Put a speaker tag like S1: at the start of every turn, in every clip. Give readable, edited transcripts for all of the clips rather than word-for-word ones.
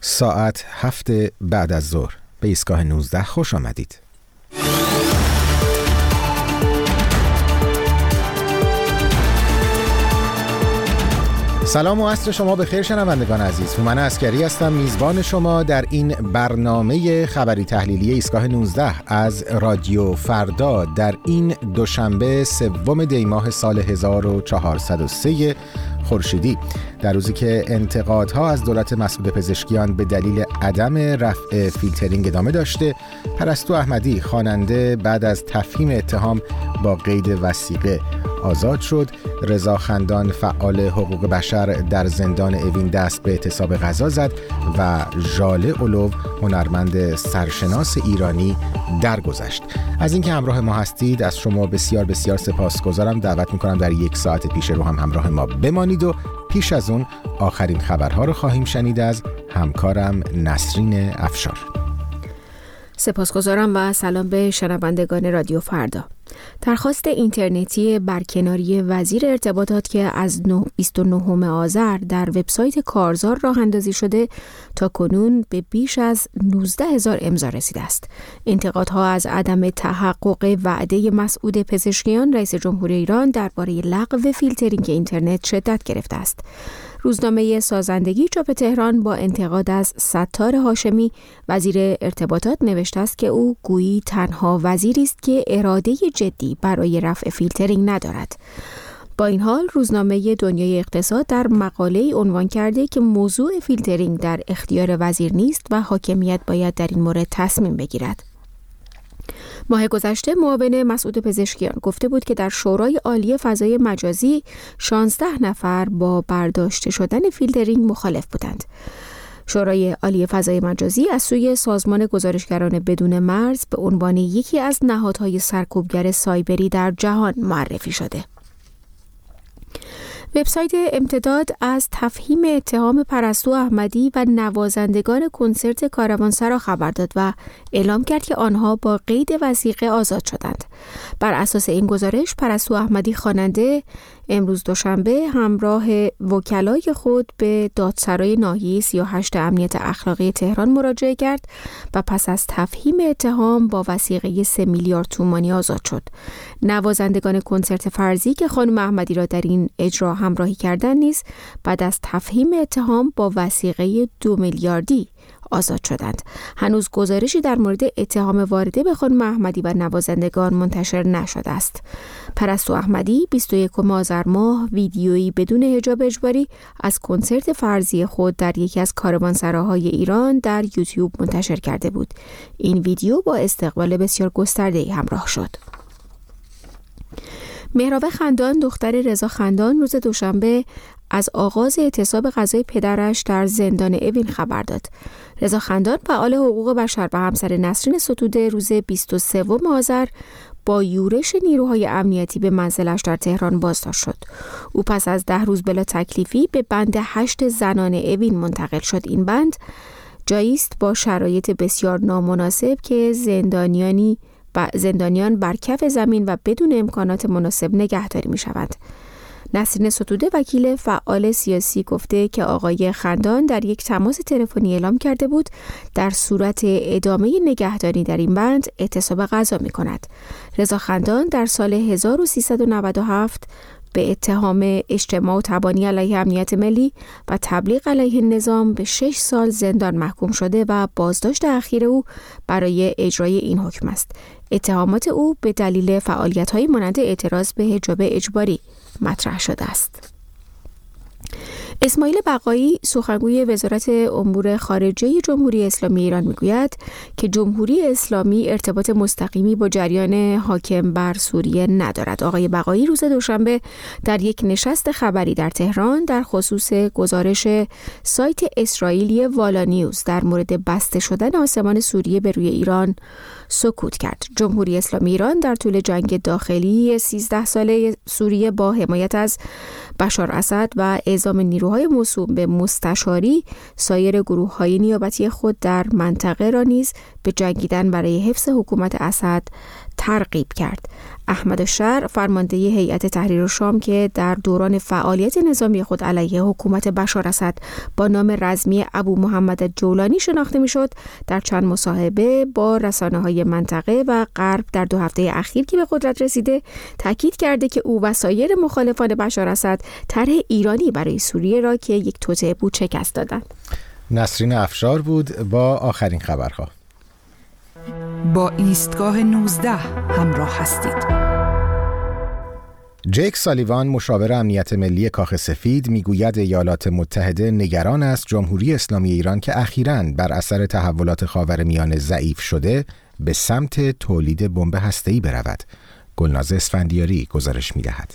S1: ساعت 7 بعد از ظهر به ایستگاه 19 خوش آمدید. سلام و عصر شما بخیر شنوندگان عزیز. هومن عسکری هستم، میزبان شما در این برنامه خبری تحلیلی ایستگاه 19 از رادیو فردا در این دوشنبه 3 دی ماه سال 1403 خورشیدی، در روزی که انتقادها از دولت مسعود پزشکیان به دلیل عدم رفع فیلترینگ ادامه داشته. پرستو احمدی خواننده بعد از تفهیم اتهام با قید وثیقه آزاد شد. رضا خندان فعال حقوق بشر در زندان اوین دست به اعتصاب غذا زد و ژاله اولو هنرمند سرشناس ایرانی درگذشت. از اینکه همراه ما هستید از شما بسیار بسیار سپاسگزارم. دعوت میکنم در 1 ساعت پیش رو هم همراه ما بمانید و پیش از اون آخرین خبرها رو خواهیم شنید از همکارم نسرین افشار.
S2: سپاسگزارم و سلام به شنوندگان رادیو فردا. درخواست اینترنتی برکناری وزیر ارتباطات که از 29 آذر در وبسایت کارزار راه اندازی شده تا کنون به بیش از 19,000 امضا رسیده است. انتقادها از عدم تحقق وعده مسعود پزشکیان رئیس جمهوری ایران درباره لغو فیلترینگ اینترنت شدت گرفته است. روزنامه سازندگی چاپ تهران با انتقاد از ستار هاشمی وزیر ارتباطات نوشته است که او گویی تنها وزیری است که اراده جدی برای رفع فیلترینگ ندارد. با این حال روزنامه دنیای اقتصاد در مقاله‌ای عنوان کرده که موضوع فیلترینگ در اختیار وزیر نیست و حاکمیت باید در این مورد تصمیم بگیرد. ماه گذشته معاون مسعود پزشکیان گفته بود که در شورای عالی فضای مجازی 16 نفر با برداشته شدن فیلترینگ مخالف بودند. شورای عالی فضای مجازی از سوی سازمان گزارشگران بدون مرز به عنوان یکی از نهادهای سرکوبگر سایبری در جهان معرفی شده. وبسایت امتداد از تفهیم اتهام پرستو احمدی و نوازندگان کنسرت کاروانسرا خبر داد و اعلام کرد که آنها با قید وثیقه آزاد شدند. بر اساس این گزارش پرستو احمدی خواننده امروز دوشنبه همراه وکلای خود به دادسرای ناحیه 38 امنیت اخلاقی تهران مراجعه کرد و پس از تفهیم اتهام با وثیقه 3 میلیارد تومانی آزاد شد. نوازندگان کنسرت فرضی که خانم احمدی را در این اجرا همراهی کردند نیز بعد از تفهیم اتهام با وثیقه 2 میلیاردی آزاد شدند. هنوز گزارشی در مورد اتهام وارده به خانم احمدی و نوازندگان منتشر نشده است. پرستو احمدی 21 آذر ماه ویدیویی بدون حجاب اجباری از کنسرت فرضی خود در یکی از کاروانسراهای ایران در یوتیوب منتشر کرده بود. این ویدیو با استقبال بسیار گسترده‌ای همراه شد. مهراب خندان دختر رضا خندان روز دوشنبه از آغاز اعتصاب غذای پدرش در زندان اوین خبر داد. رضا خندان فعال حقوق بشر و همسر نسرین ستوده روز 23 آذر با یورش نیروهای امنیتی به منزلش در تهران بازداشت شد. او پس از 10 روز بلا تکلیفی به بند 8 زنان اوین منتقل شد. این بند جایی است با شرایط بسیار نامناسب که زندانیان بر کف زمین و بدون امکانات مناسب نگهداری می شوند. نسرین ستوده وکیل فعال سیاسی گفته که آقای خندان در یک تماس تلفنی اعلام کرده بود در صورت ادامه نگهداری در این بند اعتصاب غذا می کند. رضا خندان در سال 1397 به اتهام اجتماع و تبانی علیه امنیت ملی و تبلیغ علیه نظام به 6 سال زندان محکوم شده و بازداشت اخیر او برای اجرای این حکم است. اتهامات او به دلیل فعالیت‌های مانند اعتراض به حجاب اجباری مطرح شده است. اسماعیل بقایی سخنگوی وزارت امور خارجه جمهوری اسلامی ایران میگوید که جمهوری اسلامی ارتباط مستقیمی با جریان حاکم بر سوریه ندارد. آقای بقایی روز دوشنبه در یک نشست خبری در تهران در خصوص گزارش سایت اسرائیلی والا نیوز در مورد بسته شدن آسمان سوریه به روی ایران سکوت کرد. جمهوری اسلامی ایران در طول جنگ داخلی 13 ساله سوریه با حمایت از بشار اسد و اعزام نیروهای موسوم به مستشاری سایر گروه‌های نیابتی خود در منطقه را نیز به جنگیدن برای حفظ حکومت اسد ترغیب کرد. احمد شر، فرمانده هیئت تحریر شام که در دوران فعالیت نظامی خود علیه حکومت بشار اسد با نام رسمی ابو محمد جولانی شناخته میشد، در چند مصاحبه با رسانه‌های منطقه و غرب در 2 هفته اخیر که به قدرت رسیده تاکید کرده که او و سایر مخالفان بشار اسد طرح ایرانی برای سوریه را که یک توطئه بود شکست دادند.
S1: نسرین افشار بود با آخرین خبرها.
S3: با ایستگاه 19 همراه هستید.
S1: جیک سالیوان، مشاور امنیت ملی کاخ سفید، میگوید ایالات متحده نگران است جمهوری اسلامی ایران که اخیراً بر اثر تحولات خاورمیانه ضعیف شده به سمت تولید بمب هسته‌ای برود. گلناز اسفندیاری گزارش می‌دهد.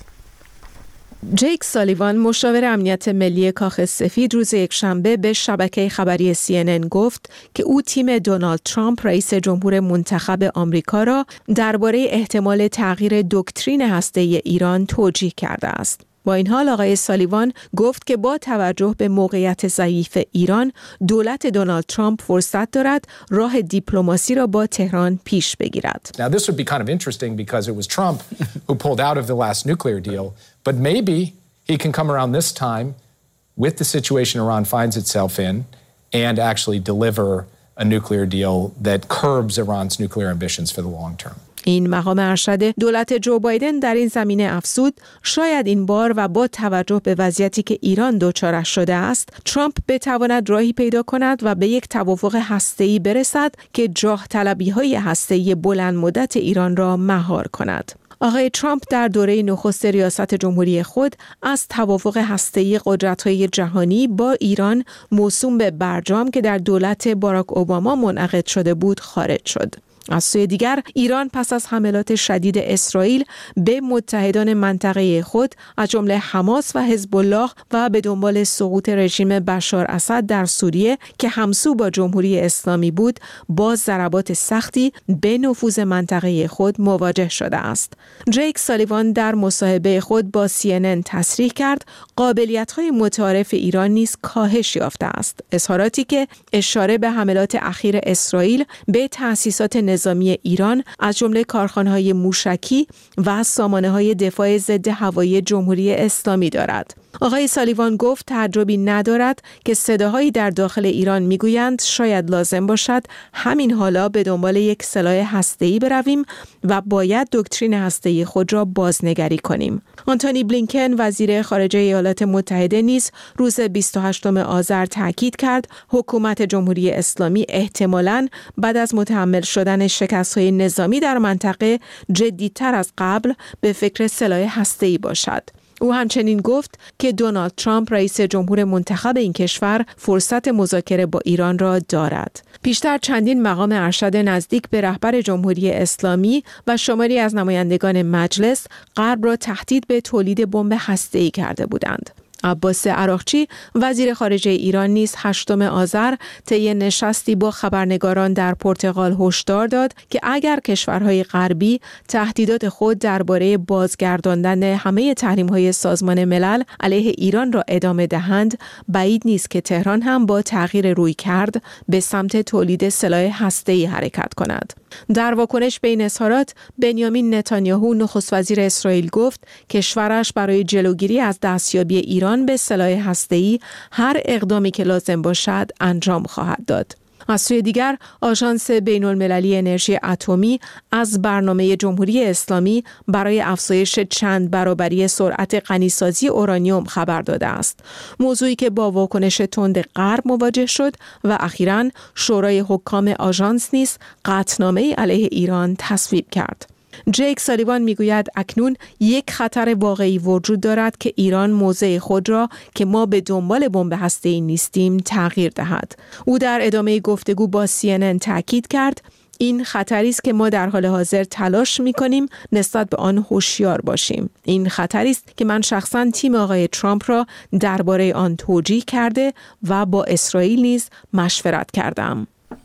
S4: جیک سالیوان، مشاور امنیت ملی کاخ سفید، روز یکشنبه به شبکه خبری CNN گفت که او تیم دونالد ترامپ رئیس جمهور منتخب آمریکا را درباره احتمال تغییر دکترین هسته‌ای ایران توجیه کرده است. با این حال آقای سالیوان گفت که با توجه به موقعیت ضعیف ایران، دولت دونالد ترامپ فرصت دارد راه دیپلماسی را با تهران پیش بگیرد.
S5: Now this would be kind of interesting because it was Trump who pulled out of the last nuclear deal, but maybe he can come around this time with the situation Iran finds itself in and actually deliver a nuclear deal that curbs Iran's nuclear ambitions for the long term.
S4: این مقام ارشد دولت جو بایدن در این زمینه افزود شاید این بار و با توجه به وضعیتی که ایران دچارش شده است، ترامپ بتواند راهی پیدا کند و به یک توافق هسته‌ای برسد که جاه طلبی‌های هسته‌ای بلند مدت ایران را مهار کند. آقای ترامپ در دوره نخست ریاست جمهوری خود از توافق هسته‌ای قدرت‌های جهانی با ایران موسوم به برجام که در دولت باراک اوباما منعقد شده بود خارج شد. از سوی دیگر، ایران پس از حملات شدید اسرائیل به متحدان منطقه خود از جمله حماس و حزب الله و به دنبال سقوط رژیم بشار اسد در سوریه که همسو با جمهوری اسلامی بود، با ضربات سختی به نفوذ منطقه خود مواجه شده است. جیک سالیوان در مصاحبه خود با CNN تصریح کرد قابلیت‌های متعارف ایران نیز کاهش یافته است. اظهاراتی که اشاره به حملات اخیر اسرائیل به تأسیسات نظامی ایران از جمله کارخانه‌های موشکی و سامانه‌های دفاع ضد هوایی جمهوری اسلامی دارد. آقای سالیوان گفت تعجبی ندارد که صداهایی در داخل ایران میگویند شاید لازم باشد همین حالا به دنبال یک سلاح هسته‌ای برویم و باید دکترین هسته‌ای خود را بازنگری کنیم. آنتونی بلینکن، وزیر خارجه ایالات متحده، نیز روز 28 آذر تاکید کرد حکومت جمهوری اسلامی احتمالاً بعد از متحمل شدن شکست‌های نظامی در منطقه جدی‌تر از قبل به فکر سلاح هسته‌ای باشد. او همچنین گفت که دونالد ترامپ رئیس جمهور منتخب این کشور فرصت مذاکره با ایران را دارد. پیشتر چندین مقام ارشد نزدیک به رهبر جمهوری اسلامی و شماری از نمایندگان مجلس غرب را تهدید به تولید بمب هسته‌ای کرده بودند. عباس عراقچی، وزیر خارجه ایران، نیز 8 آذر طی نشستی با خبرنگاران در پرتغال هشدار داد که اگر کشورهای غربی تهدیدات خود درباره بازگرداندن همه تحریم‌های سازمان ملل علیه ایران را ادامه دهند، بعید نیست که تهران هم با تغییر رویکرد به سمت تولید سلاح هسته‌ای حرکت کند. در واکنش به این اظهارات، بنیامین نتانیاهو، نخست وزیر اسرائیل، گفت کشورش برای جلوگیری از دستیابی ایران به سلاح هسته‌ای هر اقدامی که لازم باشد انجام خواهد داد. از سوی دیگر، آژانس بین‌المللی انرژی اتمی از برنامه جمهوری اسلامی برای افزایش چند برابری سرعت غنیسازی اورانیوم خبر داده است. موضوعی که با واکنش تند غرب مواجه شد و اخیراً شورای حکام آژانس نیز قطعنامه‌ای علیه ایران تصویب کرد. جیک سالیوان میگوید اکنون یک خطر واقعی وجود دارد که ایران موضع خود را که ما به دنبال بمب هسته‌ای نیستیم تغییر دهد. او در ادامه گفتگو با CNN تاکید کرد این خطری است که ما در حال حاضر تلاش می‌کنیم نسبت به آن هوشیار باشیم. این خطری است که من شخصاً تیم آقای ترامپ را درباره آن توجیه کرده و با اسرائیل نیز مشورت کردم.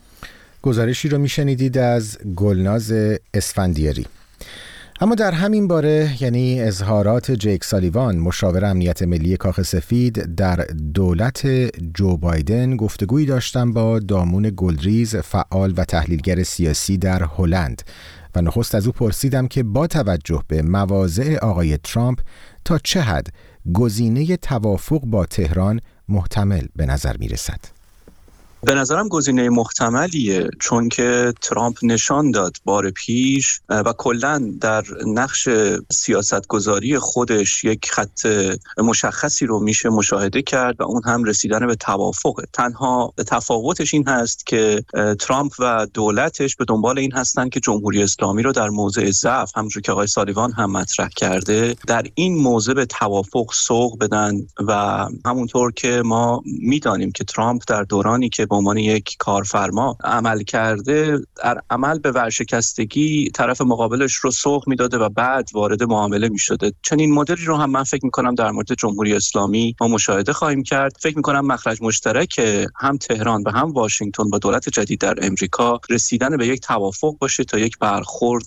S1: گزارشی رو میشنیدید از گلناز اسفندیاری. اما در همین باره، یعنی اظهارات جیک سالیوان، مشاور امنیت ملی کاخ سفید، در دولت جو بایدن گفتگویی داشتم با دامون گلریز، فعال و تحلیلگر سیاسی در هلند و نخست از او پرسیدم که با توجه به مواضع آقای ترامپ تا چه حد گزینه توافق با تهران محتمل به نظر می رسد.
S6: به نظرم گزینه محتملیه، چون که ترامپ نشان داد بار پیش و کلاً در نقش سیاستگذاری خودش یک خط مشخصی رو میشه مشاهده کرد و اون هم رسیدن به توافقه. تنها تفاوتش این هست که ترامپ و دولتش به دنبال این هستن که جمهوری اسلامی رو در موضع ضعف، همونجور که آقای سالیوان هم مطرح کرده، در این موضع به توافق سوق بدن و همونطور که ما میدانیم که ترامپ در دورانی که به عنوان یک کارفرما عمل کرده، در عمل به ورشکستگی طرف مقابلش رو سوق میداده و بعد وارد معامله میشده. چنین مدلی رو هم من فکر میکنم در مورد جمهوری اسلامی ما مشاهده خواهیم کرد. فکر میکنم مخرج مشترک هم تهران و هم واشنگتن با دولت جدید در امریکا رسیدن به یک توافق باشه تا یک برخورد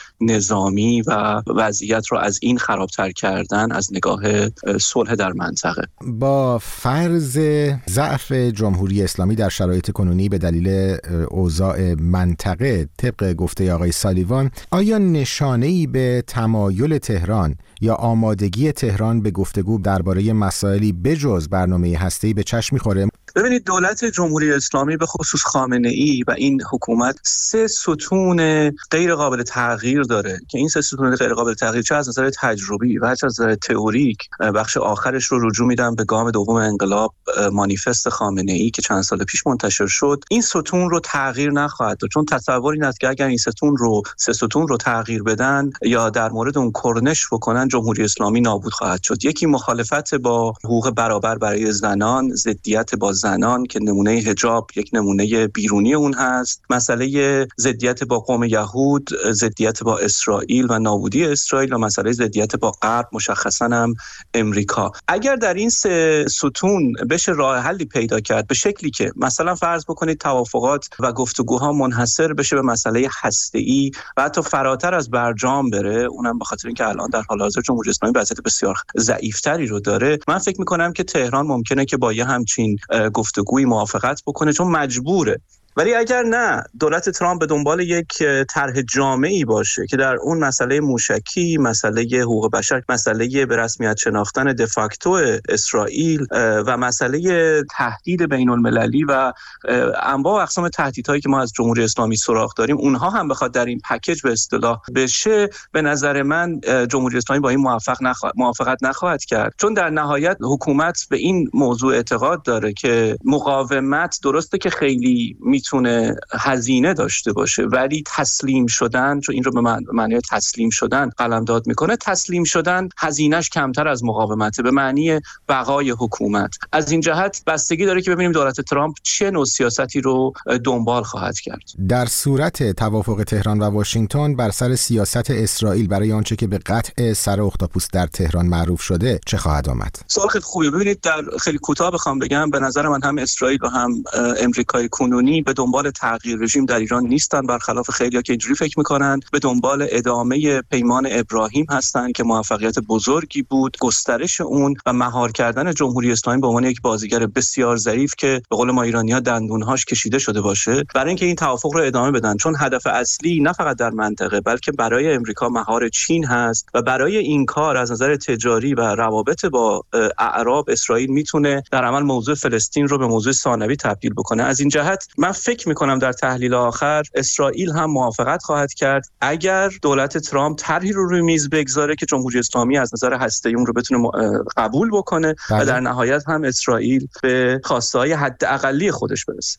S6: نظامی و وضعیت رو از این خرابتر کردن از نگاه صلح در منطقه.
S1: با فرض ضعف جمهوری اسلامی در شرایط کنونی به دلیل اوضاع منطقه طبق گفته آقای سالیوان، آیا نشانه‌ای به تمایل تهران یا آمادگی تهران به گفتگو درباره مسائلی بجز برنامه هسته‌ای به چشم می‌خوره؟
S6: ببینید، دولت جمهوری اسلامی به خصوص خامنه‌ای و این حکومت 3 ستون غیر قابل تغییر داره که این 3 ستون غیر قابل تغییر چه از نظر تجربی و چه از نظر تئوریک، بخش آخرش رو رجوع میدم به گام دوم انقلاب، مانیفست خامنه‌ای که چند سال پیش منتشر شد. این ستون رو تغییر نخواهد داد، چون تصور این است که اگر این 3 ستون رو تغییر بدن یا در مورد اون کرنش بکنن، جمهوری اسلامی نابود خواهد شد. یکی مخالفت با حقوق برابر برای زنان، ضدیت با زنان که نمونه حجاب یک نمونه بیرونی اون هست، مسئله ضدیت با قوم یهود، ضدیت با اسرائیل و نابودی اسرائیل و مسئله ضدیت با غرب، مشخصاً هم امریکا. اگر در این 3 ستون بشه راه حلی پیدا کرد به شکلی که مثلا فرض بکنید توافقات و گفتگوها منحصر بشه به مسئله هسته‌ای و حتی فراتر از برجام بره، اونم به خاطر اینکه الان در حال حاضر جمهوری اسلامی وضعیت بسیار ضعیف‌تری رو داره، من فکر می‌کنم که تهران ممکنه که با یه همچین گفتگوی موافقت بکنه، چون مجبوره. ولی اگر نه، دولت ترامپ به دنبال یک طرح جامعی باشه که در اون مسئله موشکی، مسئله حقوق بشر، مسئله به رسمیت شناختن دفاکتو اسرائیل و مسئله تهدید بین المللی و انواع و اقسام تهدیدهایی که ما از جمهوری اسلامی سراغ داریم، اونها هم بخواد در این پکیج به اصطلاح بشه، به نظر من جمهوری اسلامی با این موافقت نخواهد کرد، چون در نهایت حکومت به این موضوع اعتقاد داره که مقاومت درسته که خیلی میتونه هزینه داشته باشه، ولی تسلیم شدن، چون این رو به معنی تسلیم شدن قلمداد میکنه، تسلیم شدن هزینهش کمتر از مقاومته به معنی بقای حکومت. از این جهت بستگی داره که ببینیم دولت ترامپ چه نوع سیاستی رو دنبال خواهد کرد.
S1: در صورت توافق تهران و واشنگتن بر سر سیاست اسرائیل برای آنچه که به قطع سر اختاپوس در تهران معروف شده چه خواهد آمد؟
S6: سوال خیلی خوبه. ببینید، در خیلی کوتاه بخوام بگم، به نظر من هم اسرائیل و هم امریکای کنونی به دنبال تغییر رژیم در ایران نیستن، برخلاف خیلی‌ها که اینجوری فکر می‌کنن. به دنبال ادامه پیمان ابراهیم هستن که موفقیت بزرگی بود، گسترش اون و مهار کردن جمهوری اسلامی به عنوان یک بازیگر بسیار ظریف که به قول ما ایرانی‌ها دندونهاش کشیده شده باشه، برای اینکه این توافق رو ادامه بدن، چون هدف اصلی نه فقط در منطقه بلکه برای امریکا مهار چین هست و برای این کار از نظر تجاری و روابط با اعراب اسرائیل میتونه در عمل موضوع فلسطین رو به موضوع ثانوی تبدیل بکنه. از این جهت من فکر میکنم در تحلیل آخر اسرائیل هم موافقت خواهد کرد اگر دولت ترامپ طرحی رو روی میز بگذاره که جمهوری اسلامی از نظر هسته‌ای اون رو بتونه قبول بکنه و در نهایت هم اسرائیل به خواسته‌های حداقلی خودش برسه.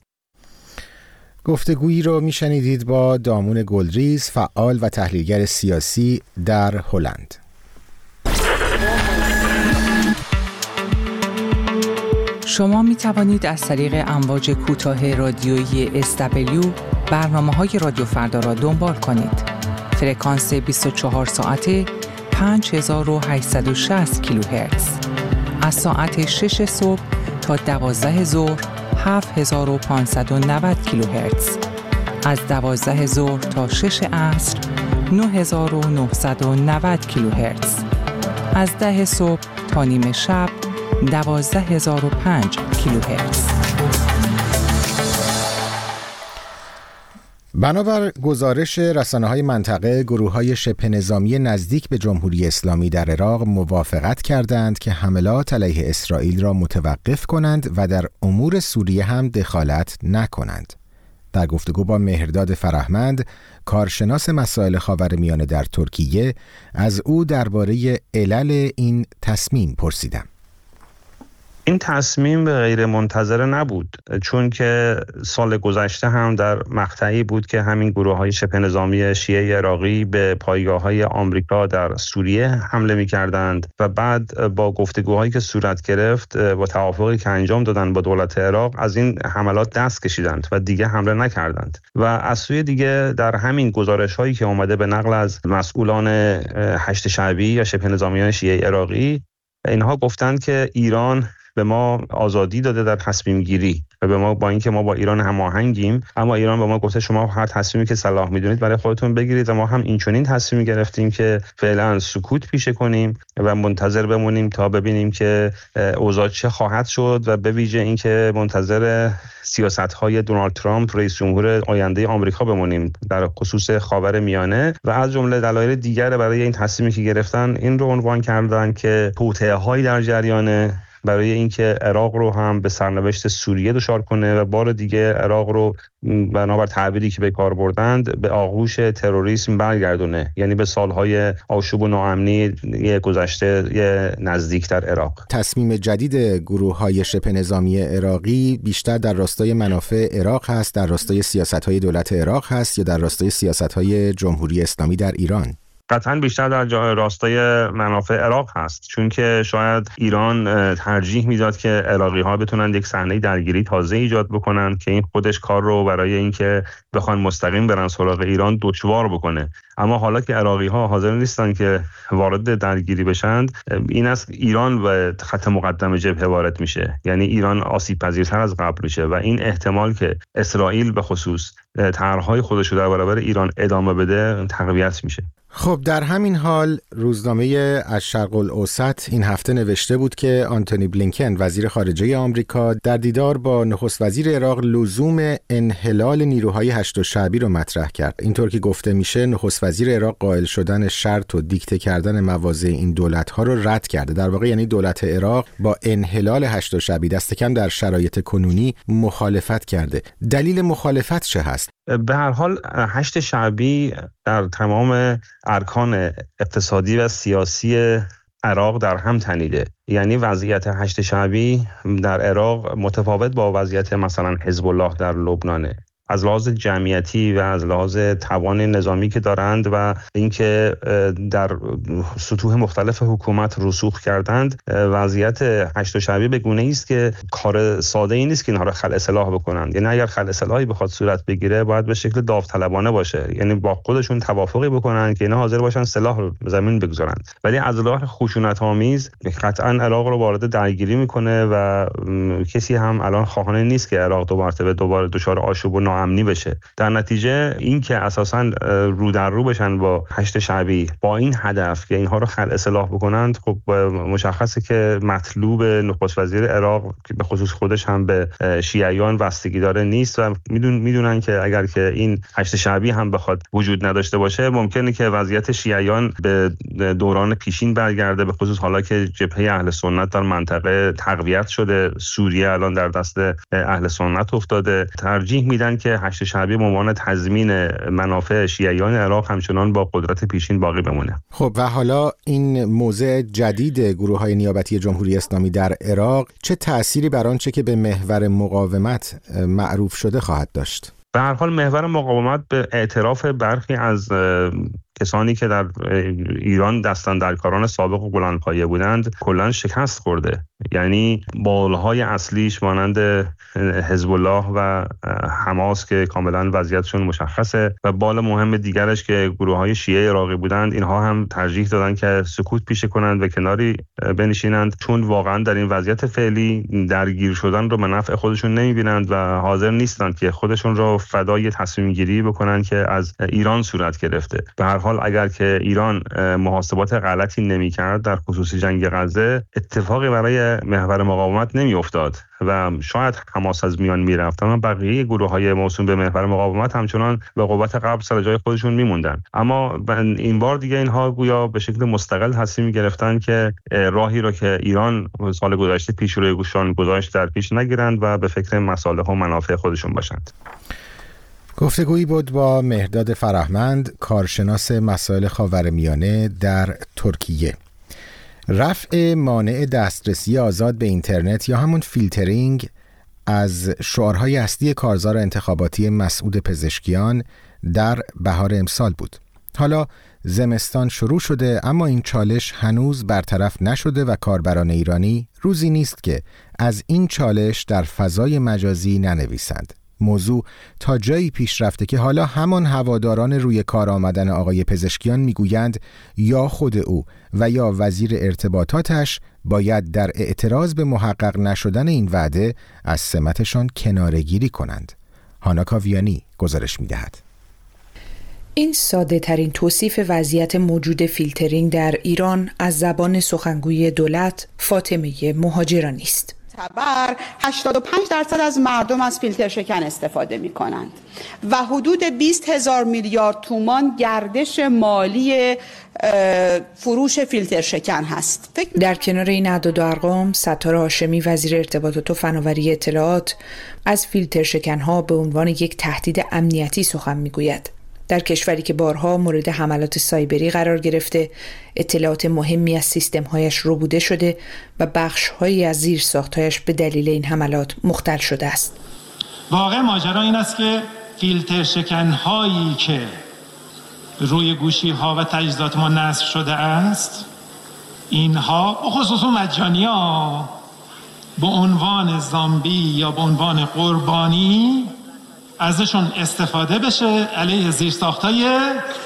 S1: گفتگویی رو میشنیدید با دامون گلریز، فعال و تحلیلگر سیاسی در هلند.
S3: شما می توانید از طریق امواج کوتاه رادیویی SW برنامه‌های رادیو فردا را دنبال کنید. فرکانس 24 ساعته 5860 کیلوهرتز. از ساعت 6 صبح تا 12 ظهر 7590 کیلوهرتز. از 12 ظهر تا 6 عصر 9990 کیلوهرتز. از 10 صبح تا نیم شب 12005 کیلوهرتز.
S1: بنابر گزارش رسانه‌های منطقه، گروه‌های شبه نظامی نزدیک به جمهوری اسلامی در عراق موافقت کردند که حملات علیه اسرائیل را متوقف کنند و در امور سوریه هم دخالت نکنند. در گفتگو با مهرداد فرهمند، کارشناس مسائل خاورمیانه در ترکیه، از او درباره علل این تصمیم پرسیدم.
S7: این تصمیم غیر منتظره نبود، چون که سال گذشته هم در مقطعی بود که همین گروه‌های شبه نظامی شیعه عراقی به پایگاه‌های آمریکا در سوریه حمله می‌کردند و بعد با گفتگوهایی که صورت گرفت و توافقی که انجام دادن با دولت عراق از این حملات دست کشیدند و دیگه حمله نکردند. و از سوی دیگه در همین گزارش‌هایی که اومده به نقل از مسئولان هشت شعبی یا شبه نظامیان شیعه عراقی، اینها گفتند که ایران به ما آزادی داده در تصمیم گیری و به ما با اینکه ما با ایران هماهنگیم، اما ایران به ما گفته شما هر تصمیمی که صلاح میدونید برای خودتون بگیرید و ما هم این چنین تصمیمی گرفتیم که فعلا سکوت پیشه کنیم و منتظر بمونیم تا ببینیم که اوضاع چه خواهد شد و به ویژه اینکه منتظر سیاست‌های دونالد ترامپ رئیس جمهور آینده آمریکا بمونیم در خصوص خاورمیانه. و از جمله دلایل دیگر برای این تصمیمی که گرفتن این رو عنوان کردن که توطئه‌هایی در جریانه برای اینکه عراق رو هم به سرنوشت سوریه دچار کنه و بار دیگه عراق رو بنابر تعبیری که به کار بردند به آغوش تروریسم برگردونه، یعنی به سالهای آشوب و ناامنی گذشته نزدیک در عراق.
S1: تصمیم جدید گروه‌های شبه نظامی عراقی بیشتر در راستای منافع عراق هست، در راستای سیاست‌های دولت عراق هست یا در راستای سیاست‌های جمهوری اسلامی در ایران؟
S7: قطعاً بیشتر در راستای منافع عراق هست، چون که شاید ایران ترجیح میداد که عراقی‌ها بتونن یک صحنه درگیری تازه ایجاد بکنن که این خودش کار رو برای اینکه بخوان مستقیم برن سراغ ایران دشوار بکنه. اما حالا که عراقی‌ها حاضر نیستن که وارد درگیری بشن، این است ایران به خط مقدم جبهه وارد میشه، یعنی ایران آسیب پذیرتر از قبل میشه و این احتمال که اسرائیل به خصوص طرح‌های خودش رو در برابر ایران ادامه بده تقویت میشه.
S1: خب در همین حال روزنامه الشرق الاوسط این هفته نوشته بود که آنتونی بلینکن وزیر خارجه آمریکا در دیدار با نخست وزیر عراق لزوم انحلال نیروهای هشت شعبی رو مطرح کرد. اینطور که گفته میشه نخست وزیر عراق قائل شدن شرط و دیکته کردن مواضع این دولت‌ها رو رد کرده. در واقع یعنی دولت عراق با انحلال هشت شعبی دست کم در شرایط کنونی مخالفت کرده. دلیل مخالفت چه هست؟
S7: به هر حال هشت شعبی در تمام ارکان اقتصادی و سیاسی عراق در هم تنیده، یعنی وضعیت هشت شعبی در عراق متفاوت با وضعیت مثلا حزب الله در لبنانه، از لحاظ جمعیتی و از لحاظ توان نظامی که دارند و اینکه در سطوح مختلف حکومت رسوخ کردند. وضعیت هشت شعبی به گونه‌ای است که کار ساده ای نیست که اینها را خلع سلاح بکنند. یعنی اگر خلع سلاحی بخواد صورت بگیره باید به شکل داوطلبانه باشه، یعنی با خودشون توافقی بکنن که اینا حاضر باشن سلاح رو به زمین بگذارند. ولی از لحاظ خشونت‌آمیز قطعاً عراق رو وارد درگیری میکنه و کسی هم الان خواهان نیست که عراق دوباره دچار آشوب و ناامنی بشه. در نتیجه این که اساساً رو در رو بشن با هشت شعبی با این هدف که اینها رو خلع سلاح بکنند، خب مشخصه که مطلوب نخست وزیر عراق که به خصوص خودش هم به شیعیان وابستگی داره نیست و میدونن که اگر که این هشت شعبی هم بخواد وجود نداشته باشه ممکنه که وضعیت شیعیان به دوران پیشین برگرده، به خصوص حالا که جبهه اهل سنت در منطقه تقویت شده، سوریه الان در دست اهل سنت افتاده. ترجیح میدن که هشت شعبی به عنوان تضمین منافع شیعیان عراق همچنان با قدرت پیشین باقی بمونه.
S1: خب و حالا این موضع جدید گروه‌های نیابتی جمهوری اسلامی در عراق چه تأثیری بر آنچه که به محور مقاومت معروف شده خواهد داشت؟
S7: به هر حال محور مقاومت به اعتراف برخی از کسانی که در ایران دستاندرکاران سابق و بلندپایه بودند کلاً شکست خورده. یعنی بالهای اصلیش مانند حزب الله و حماس که کاملاً وضعیتشون مشخصه و بال مهم دیگرش که گروه‌های شیعه عراقی بودند، اینها هم ترجیح دادن که سکوت پیشه کنند و کناری بنشینند، چون واقعاً در این وضعیت فعلی درگیر شدن رو به نفع خودشون نمی‌بینند و حاضر نیستند که خودشون رو فدای تصمیم گیری بکنن که از ایران صورت گرفته. به هر حال اگر که ایران محاسبات غلطی نمی‌کرد در خصوص جنگ غزه، اتفاقی برای محور مقاومت نمیافتاد و شاید حماس از میان میرفت، اما بقیه گروه‌های موسوم به محور مقاومت همچنان به قوت قبل سر جای خودشون میموندن. اما این بار دیگه اینها گویا به شکل مستقل تصمیم گرفتن که راهی را که ایران سال گذشته پیش روی گوشان گذاشت در پیش نگیرند و به فکر مصالح و منافع خودشون باشند.
S1: گفتگویی بود با مهرداد فرهمند، کارشناس مسائل خاورمیانه در ترکیه. رفع مانع دسترسی آزاد به اینترنت یا همون فیلترینگ از شعارهای اصلی کارزار انتخاباتی مسعود پزشکیان در بهار امسال بود. حالا زمستان شروع شده اما این چالش هنوز برطرف نشده و کاربران ایرانی روزی نیست که از این چالش در فضای مجازی ننویسند. موضوع تا جایی پیش رفته که حالا همان هواداران روی کار آمدن آقای پزشکیان میگویند یا خود او و یا وزیر ارتباطاتش باید در اعتراض به محقق نشدن این وعده از سمتشان کناره‌گیری کنند. هانا کاویانی گزارش می‌دهد.
S8: این ساده ترین توصیف وضعیت موجود فیلترینگ در ایران از زبان سخنگوی دولت فاطمه مهاجرانی است.
S9: 85% از مردم از فیلتر شکن استفاده می کنند و حدود 20,000 میلیارد تومان گردش مالی فروش فیلتر شکن هست.
S8: در کنار این اعداد و ارقام، ستاره هاشمی وزیر ارتباطات و فناوری اطلاعات از فیلتر شکن ها به عنوان یک تهدید امنیتی سخن می گوید. در کشوری که بارها مورد حملات سایبری قرار گرفته، اطلاعات مهمی از سیستم‌هایش ربوده شده و بخش‌هایی از زیرساخت‌هایش به دلیل این حملات مختل شده است.
S10: واقع ماجرا این است که فیلتر شکن‌هایی که روی گوشی‌ها و تجهیزات ما نصب شده است، اینها خصوصا مجانی‌ها به عنوان زامبی یا به عنوان قربانی ازشون استفاده بشه علیه زیرساختای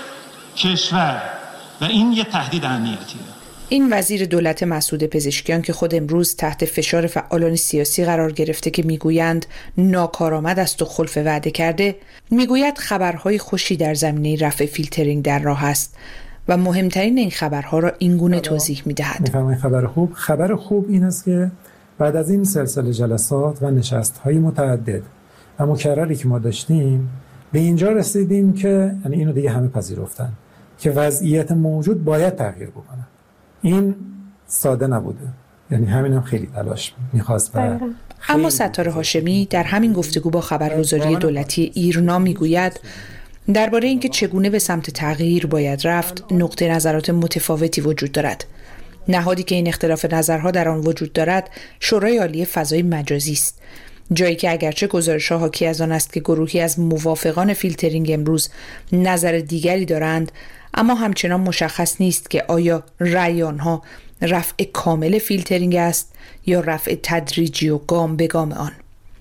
S10: کشور و این یه تهدید امنیتیه.
S8: این وزیر دولت مسعود پزشکیان که خود امروز تحت فشار فعالان سیاسی قرار گرفته که میگویند ناکارآمد است و خلف وعده کرده، میگوید خبرهای خوشی در زمینه رفع فیلترینگ در راه است و مهمترین این خبرها را اینگونه توضیح میدهد.
S11: میفهمید خبر خوب این است که بعد از این سلسله جلسات و نشست‌های متعدد و مکرری که ما داشتیم به اینجا رسیدیم که یعنی اینو دیگه همه پذیرفتن که وضعیت موجود باید تغییر بکنه. این ساده نبوده، یعنی همین خیلی تلاش می‌خواست.
S8: اما ستاره هاشمی در همین گفتگو با خبرگزاری دولتی ایرنا میگوید درباره اینکه چگونه به سمت تغییر باید رفت نقطه نظرات متفاوتی وجود دارد. نهادی که این اختلاف نظرها در آن وجود دارد شورای عالی فضای مجازی است، جایی که اگرچه گزارش‌ها حاکی از آن است که گروهی از موافقان فیلترینگ امروز نظر دیگری دارند، اما همچنان مشخص نیست که آیا رأی آنها رفع کامل فیلترینگ است یا رفع تدریجی و گام به گام آن.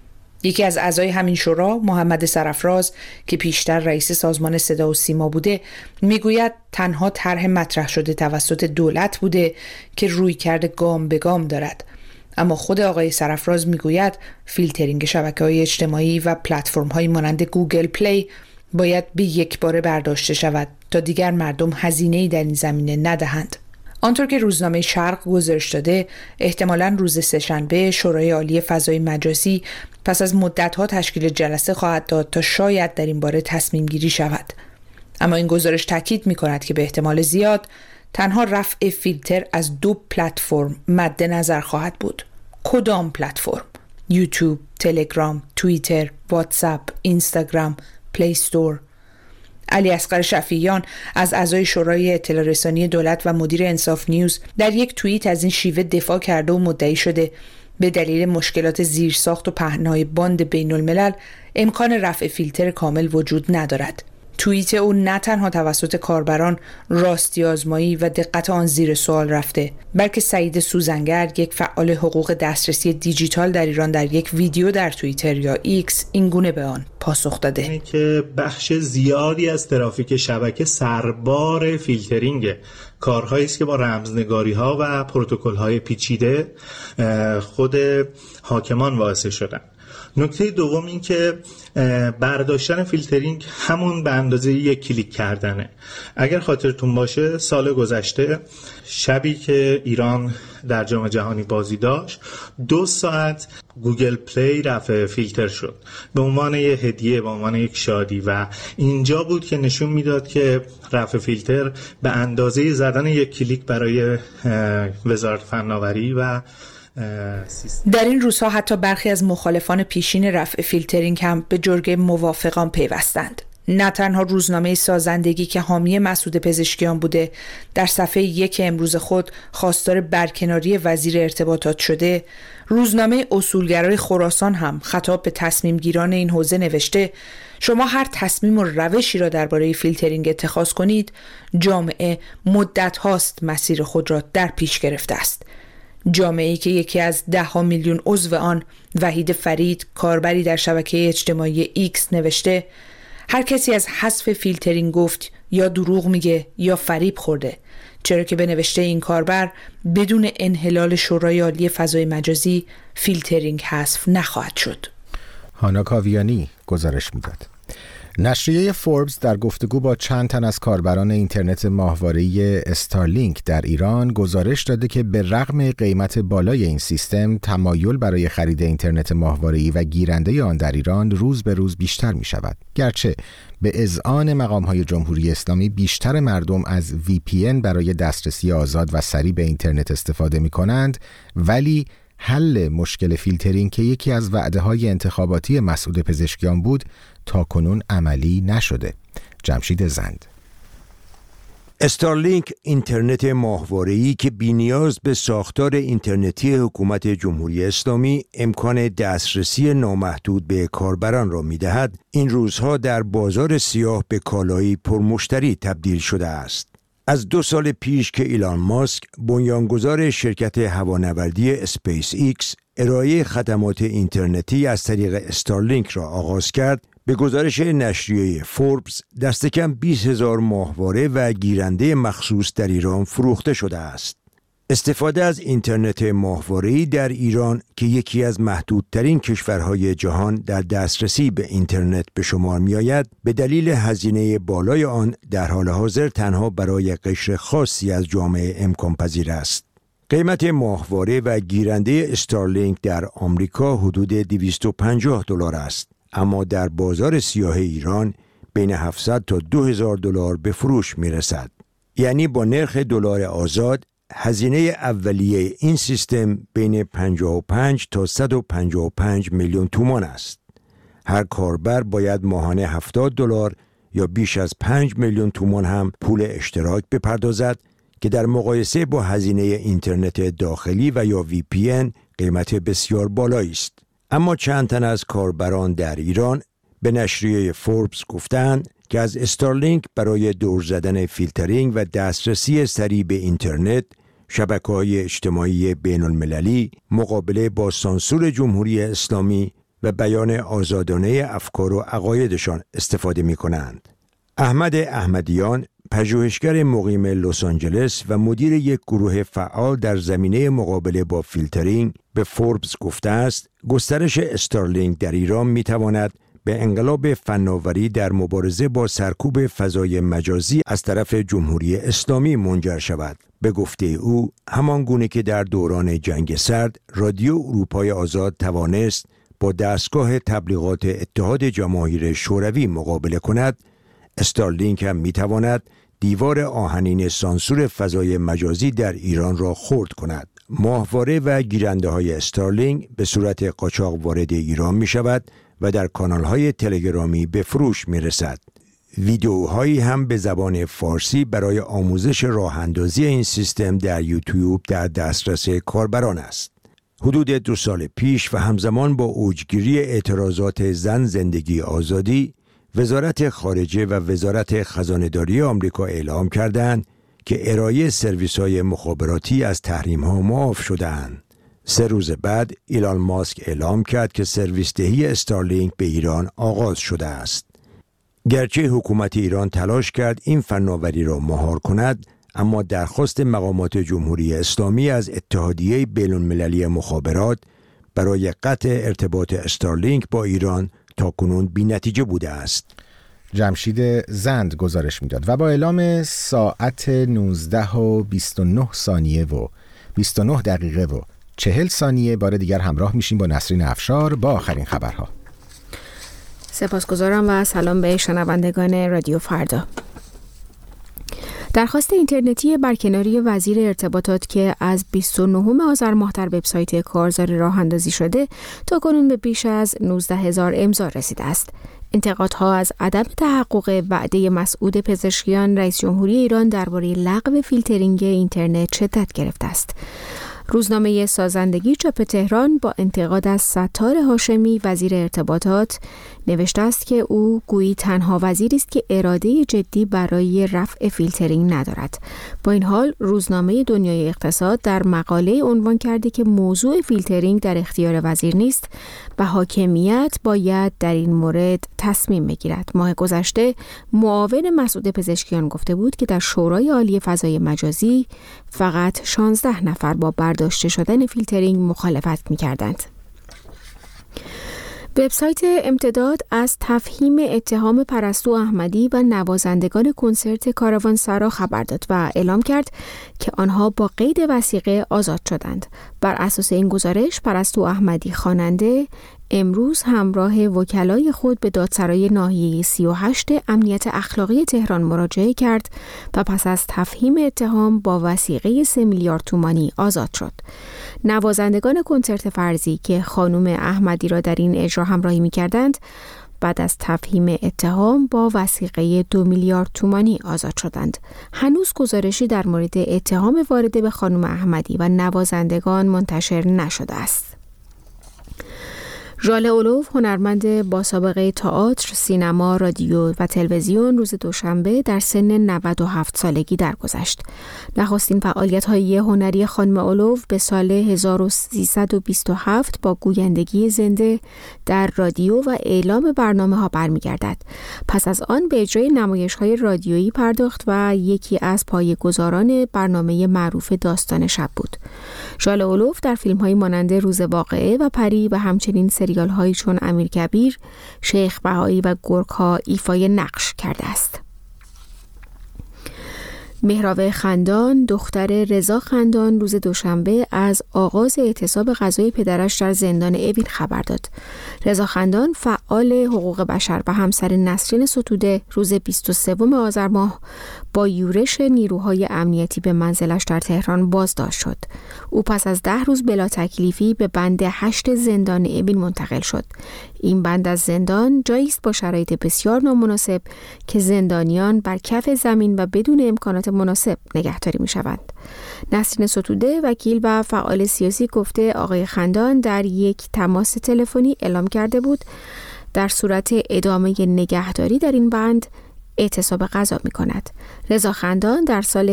S8: یکی از اعضای همین شورا، محمد سرافراز که پیشتر رئیس سازمان صدا و سیما بوده، میگوید تنها طرح مطرح شده توسط دولت بوده که رویکرد گام به گام دارد. اما خود آقای سرافراز میگوید فیلترینگ شبکه‌های اجتماعی و پلتفرم‌های مانند گوگل پلی باید به یک باره برداشته شود تا دیگر مردم هزینه‌ای در این زمینه ندهند. آنطور که روزنامه شرق گزارش داده، احتمالاً روز سه‌شنبه شورای عالی فضای مجازی پس از مدت‌ها تشکیل جلسه خواهد داد تا شاید در این باره تصمیم گیری شود. اما این گزارش تاکید می‌کند که به احتمال زیاد تنها رفع فیلتر از 2 پلتفرم مد نظر خواهد بود. کدام پلتفرم؟ یوتیوب، تلگرام، توییتر، واتساپ، اینستاگرام، پلی استور. علی اصغر شفیعیان از اعضای شورای اطلاع رسانی دولت و مدیر انصاف نیوز در یک توییت از این شیوه دفاع کرده و مدعی شده به دلیل مشکلات زیرساخت و پهنای باند بین الملل امکان رفع فیلتر کامل وجود ندارد. توییت او نه تنها توسط کاربران راستی آزمایی و دقت آن زیر سوال رفته، بلکه سعید سوزنگر، یک فعال حقوق دسترسی دیجیتال در ایران، در یک ویدیو در توییتر یا ایکس اینگونه به آن پاسخ داده
S12: که بخش زیادی از ترافیک شبکه سربار فیلترینگ کارهایی است که با رمزنگاری‌ها و پروتکل‌های پیچیده خود حاکمان واسه شدن. نکته دوم این که برداشتن فیلترینگ همون به اندازه یک کلیک کردنه. اگر خاطرتون باشه سال گذشته شبی که ایران در جام جهانی بازی داشت 2 ساعت گوگل پلی رفع فیلتر شد به عنوان یک هدیه، به عنوان یک شادی، و اینجا بود که نشون میداد که رفع فیلتر به اندازه زدن یک کلیک برای وزارت فناوری و
S8: در این روزها حتی برخی از مخالفان پیشین رفع فیلترینگ هم به جرگه موافقان پیوستند. نه تنها روزنامه سازندگی که حامی مسعود پزشکیان بوده در صفحه 1 امروز خود خواستار برکناری وزیر ارتباطات شده، روزنامه اصولگرای خراسان هم خطاب به تصمیم گیران این حوزه نوشته شما هر تصمیم و روشی را درباره فیلترینگ اتخاذ کنید، جامعه مدت هاست مسیر خود را در پیش گرفته است. جامعه‌ای که یکی از 10 میلیون عضو آن، وحید فرید، کاربری در شبکه اجتماعی ایکس نوشته هر کسی از حذف فیلترینگ گفت یا دروغ میگه یا فریب خورده، چرا که به نوشته این کاربر بدون انحلال شورای عالی فضای مجازی فیلترینگ حذف نخواهد شد.
S1: هانا کاویانی گزارش میداد. نشریه فوربس در گفتگو با چند تن از کاربران اینترنت ماهواره‌ای استارلینک در ایران گزارش داده که به رغم قیمت بالای این سیستم، تمایل برای خرید اینترنت ماهواره‌ای و گیرنده آن در ایران روز به روز بیشتر می شود. گرچه به اذعان مقام‌های جمهوری اسلامی بیشتر مردم از VPN برای دسترسی آزاد و سریع به اینترنت استفاده می کنند، ولی حل مشکل فیلترینگ که یکی از وعده‌های انتخاباتی مسعود پزشکیان بود تاکنون عملی نشده. جمشید زند.
S13: استارلینک اینترنت ماهواره‌ای که بی‌نیاز به ساختار اینترنتی حکومت جمهوری اسلامی امکان دسترسی نامحدود به کاربران را می‌دهد، این روزها در بازار سیاه به کالایی پرمشتری تبدیل شده است. از 2 سال پیش که ایلان ماسک بنیانگذار شرکت هوانوردی اسپیس ایکس ارائه خدمات اینترنتی از طریق استارلینک را آغاز کرد، به گزارش نشریه فوربس دست کم 20,000 ماهواره و گیرنده مخصوص در ایران فروخته شده است. استفاده از اینترنت ماهواره‌ای در ایران که یکی از محدودترین کشورهای جهان در دسترسی به اینترنت به شمار می‌آید، به دلیل هزینه بالای آن در حال حاضر تنها برای قشر خاصی از جامعه امکان پذیر است. قیمت ماهواره و گیرنده استارلینک در آمریکا حدود $250 است، اما در بازار سیاه ایران بین 700 تا $2,000 به فروش می‌رسد. یعنی با نرخ دلار آزاد هزینه اولیه این سیستم بین 55 تا 155 میلیون تومان است. هر کاربر باید ماهانه $70 یا بیش از 5 میلیون تومان هم پول اشتراک بپردازد که در مقایسه با هزینه اینترنت داخلی و یا VPN قیمت بسیار بالایی است. اما چند تن از کاربران در ایران به نشریه فوربس گفتند که از استارلینک برای دور زدن فیلترینگ و دسترسی سریع به اینترنت، شبکه‌های اجتماعی بین المللی، مقابله با سانسور جمهوری اسلامی و بیان آزادانه افکار و عقایدشان استفاده می‌کنند. احمد احمدیان، پژوهشگر مقیم لس آنجلس و مدیر یک گروه فعال در زمینه مقابله با فیلترینگ، به فوربس گفته است گسترش استارلینک در ایران می‌تواند به انقلاب فناوری در مبارزه با سرکوب فضای مجازی از طرف جمهوری اسلامی منجر شود. به گفته او، همان گونه که در دوران جنگ سرد رادیو اروپای آزاد توانست با دستگاه تبلیغات اتحاد جماهیر شوروی مقابله کند، استارلینک هم میتواند دیوار آهنین سانسور فضای مجازی در ایران را خرد کند. ماهواره و گیرنده های استارلینک به صورت قاچاق وارد ایران می شود و در کانال‌های تلگرامی به فروش می‌رسد. ویدیوهایی هم به زبان فارسی برای آموزش راه‌اندازی این سیستم در یوتیوب در دسترس کاربران است. حدود 2 سال پیش و همزمان با اوجگیری اعتراضات زن زندگی آزادی، وزارت خارجه و وزارت خزانه‌داری آمریکا اعلام کردند که ارائه سرویس‌های مخابراتی از تحریم‌ها معاف شده‌اند. 3 روز بعد ایلان ماسک اعلام کرد که سرویس دهی استارلینک به ایران آغاز شده است. گرچه حکومت ایران تلاش کرد این فناوری را مهار کند، اما درخواست مقامات جمهوری اسلامی از اتحادیه بین‌المللی مخابرات برای قطع ارتباط استارلینک با ایران تاکنون بی‌نتیجه بوده است.
S1: جمشید زند گزارش میداد و با اعلام ساعت 19:29 ثانیه و 29 دقیقه و 40 ثانیه بار دیگر همراه میشیم با نسرین افشار با آخرین خبرها.
S2: سپاسگزارم و سلام به شنوندگان رادیو فردا. درخواست اینترنتی برکناری وزیر ارتباطات که از 29 آذر ماه در وبسایت کارزار راه اندازی شده تا کنون به بیش از 19,000 امضا رسیده است. انتقادها از عدم تحقق وعده مسعود پزشکیان رئیس جمهوری ایران درباره لغو فیلترینگ اینترنت شدت گرفته است. روزنامه سازندگی چاپ تهران با انتقاد از ستار هاشمی وزیر ارتباطات نوشته است که او گویی تنها وزیری است که اراده جدی برای رفع فیلترینگ ندارد. با این حال روزنامه دنیای اقتصاد در مقاله عنوان کرده که موضوع فیلترینگ در اختیار وزیر نیست و حاکمیت باید در این مورد تصمیم بگیرد. ماه گذشته معاون مسعود پزشکیان گفته بود که در شورای عالی فضای مجازی فقط 16 نفر با برداشته شدن فیلترینگ مخالفت می‌کردند. وبسایت امتداد از تفهیم اتهام پرستو احمدی و نوازندگان کنسرت کاروانسرا خبر داد و اعلام کرد که آنها با قید وثیقه آزاد شدند. بر اساس این گزارش پرستو احمدی خواننده امروز همراه وکلای خود به دادسرای ناحیه 38 امنیت اخلاقی تهران مراجعه کرد و پس از تفهیم اتهام با وثیقه 3 میلیارد تومانی آزاد شد. نوازندگان کنسرت فرضی که خانم احمدی را در این اجرا همراهی می‌کردند بعد از تفهیم اتهام با وثیقه 2 میلیارد تومانی آزاد شدند. هنوز گزارشی در مورد اتهام وارده به خانم احمدی و نوازندگان منتشر نشده است. ژاله اولوف هنرمند با سابقه تئاتر، سینما، رادیو و تلویزیون روز دوشنبه در سن 97 سالگی درگذشت. نخستین فعالیت‌های هنری خانم اولوف به سال 1327 با گویندگی زنده در رادیو و اعلام برنامه‌ها برمیگردد. پس از آن به اجرای نمایش‌های رادیویی پرداخت و یکی از پایه‌گذاران برنامه معروف داستان شب بود. ژاله اولوف در فیلم‌های مانند روز واقعه و پری و همچنین سریال‌هایی چون امیرکبیر، شیخ بهایی و گورکا ایفای نقش کرده است. مهراوه خندان دختر رضا خندان روز دوشنبه از آغاز اعتصاب قضایی پدرش در زندان اوین خبر داد. رضا خندان فعال حقوق بشر و همسر نسرین ستوده روز 23 آذر ماه با یورش نیروهای امنیتی به منزلش در تهران بازداشت شد. او پس از 10 روز بلا تکلیفی به بند 8 زندان اوین منتقل شد. این بند از زندان جایی است با شرایط بسیار نامناسب که زندانیان بر کف زمین و بدون امکانات مناسب نگهداری می‌شوند. نسرین ستوده وکیل و فعال سیاسی گفته آقای خندان در یک تماس تلفنی اعلام کرده بود در صورت ادامه نگهداری در این بند اعتصاب قضا می‌کند. رضا خندان در سال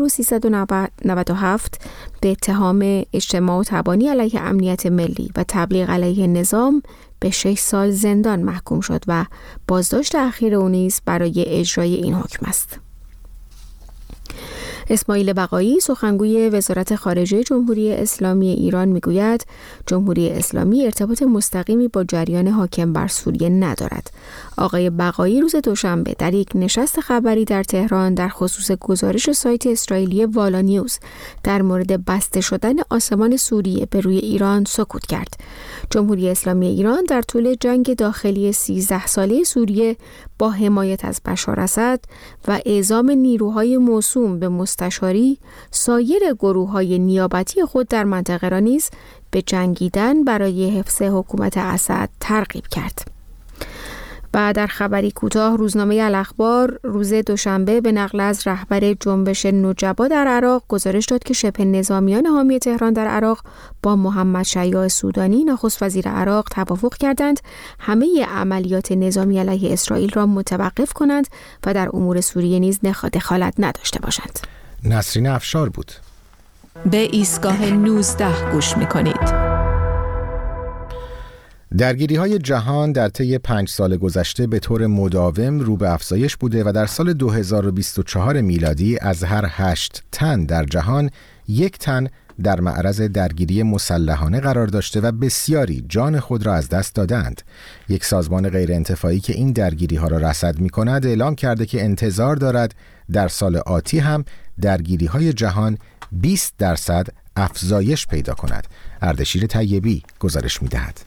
S2: 1397 به اتهام اجتماع و تبانی علیه امنیت ملی و تبلیغ علیه نظام به 6 سال زندان محکوم شد و بازداشت اخیر او نیز برای اجرای این حکم است. اسماعیل بقایی سخنگوی وزارت خارجه جمهوری اسلامی ایران میگوید جمهوری اسلامی ارتباط مستقیمی با جریان حاکم بر سوریه ندارد. آقای بقایی روز دوشنبه در یک نشست خبری در تهران در خصوص گزارش سایت اسرائیلی والا نیوز در مورد بسته شدن آسمان سوریه به روی ایران سکوت کرد. جمهوری اسلامی ایران در طول جنگ داخلی 13 ساله سوریه با حمایت از بشار اسد و اعزام نیروهای موسوم به مستشاری سایر گروه‌های نیابتی خود در منطقه را نیز به جنگیدن برای حفظ حکومت اسد ترغیب کرد. و در خبری کوتاه روزنامه الاخبار روز دوشنبه به نقل از رهبر جنبش نجبا در عراق گزارش داد که شبه نظامیان حامی تهران در عراق با محمد شیاع سودانی نخست وزیر عراق توافق کردند همه عملیات نظامی علیه اسرائیل را متوقف کنند و در امور سوریه نیز دخالت نداشته باشند.
S1: نسرین افشار بود.
S4: به ایستگاه 19 گوش می‌کنید.
S1: درگیری‌های جهان در طی 5 سال گذشته به طور مداوم رو به افزایش بوده و در سال 2024 میلادی از هر 8 تن در جهان 1 تن در معرض درگیری مسلحانه قرار داشته و بسیاری جان خود را از دست دادند. یک سازمان غیرانتفاعی که این درگیری‌ها را رصد می‌کند اعلام کرده که انتظار دارد در سال آتی هم درگیری‌های جهان 20% افزایش پیدا کند. اردشیر طیبی گزارش می‌دهد.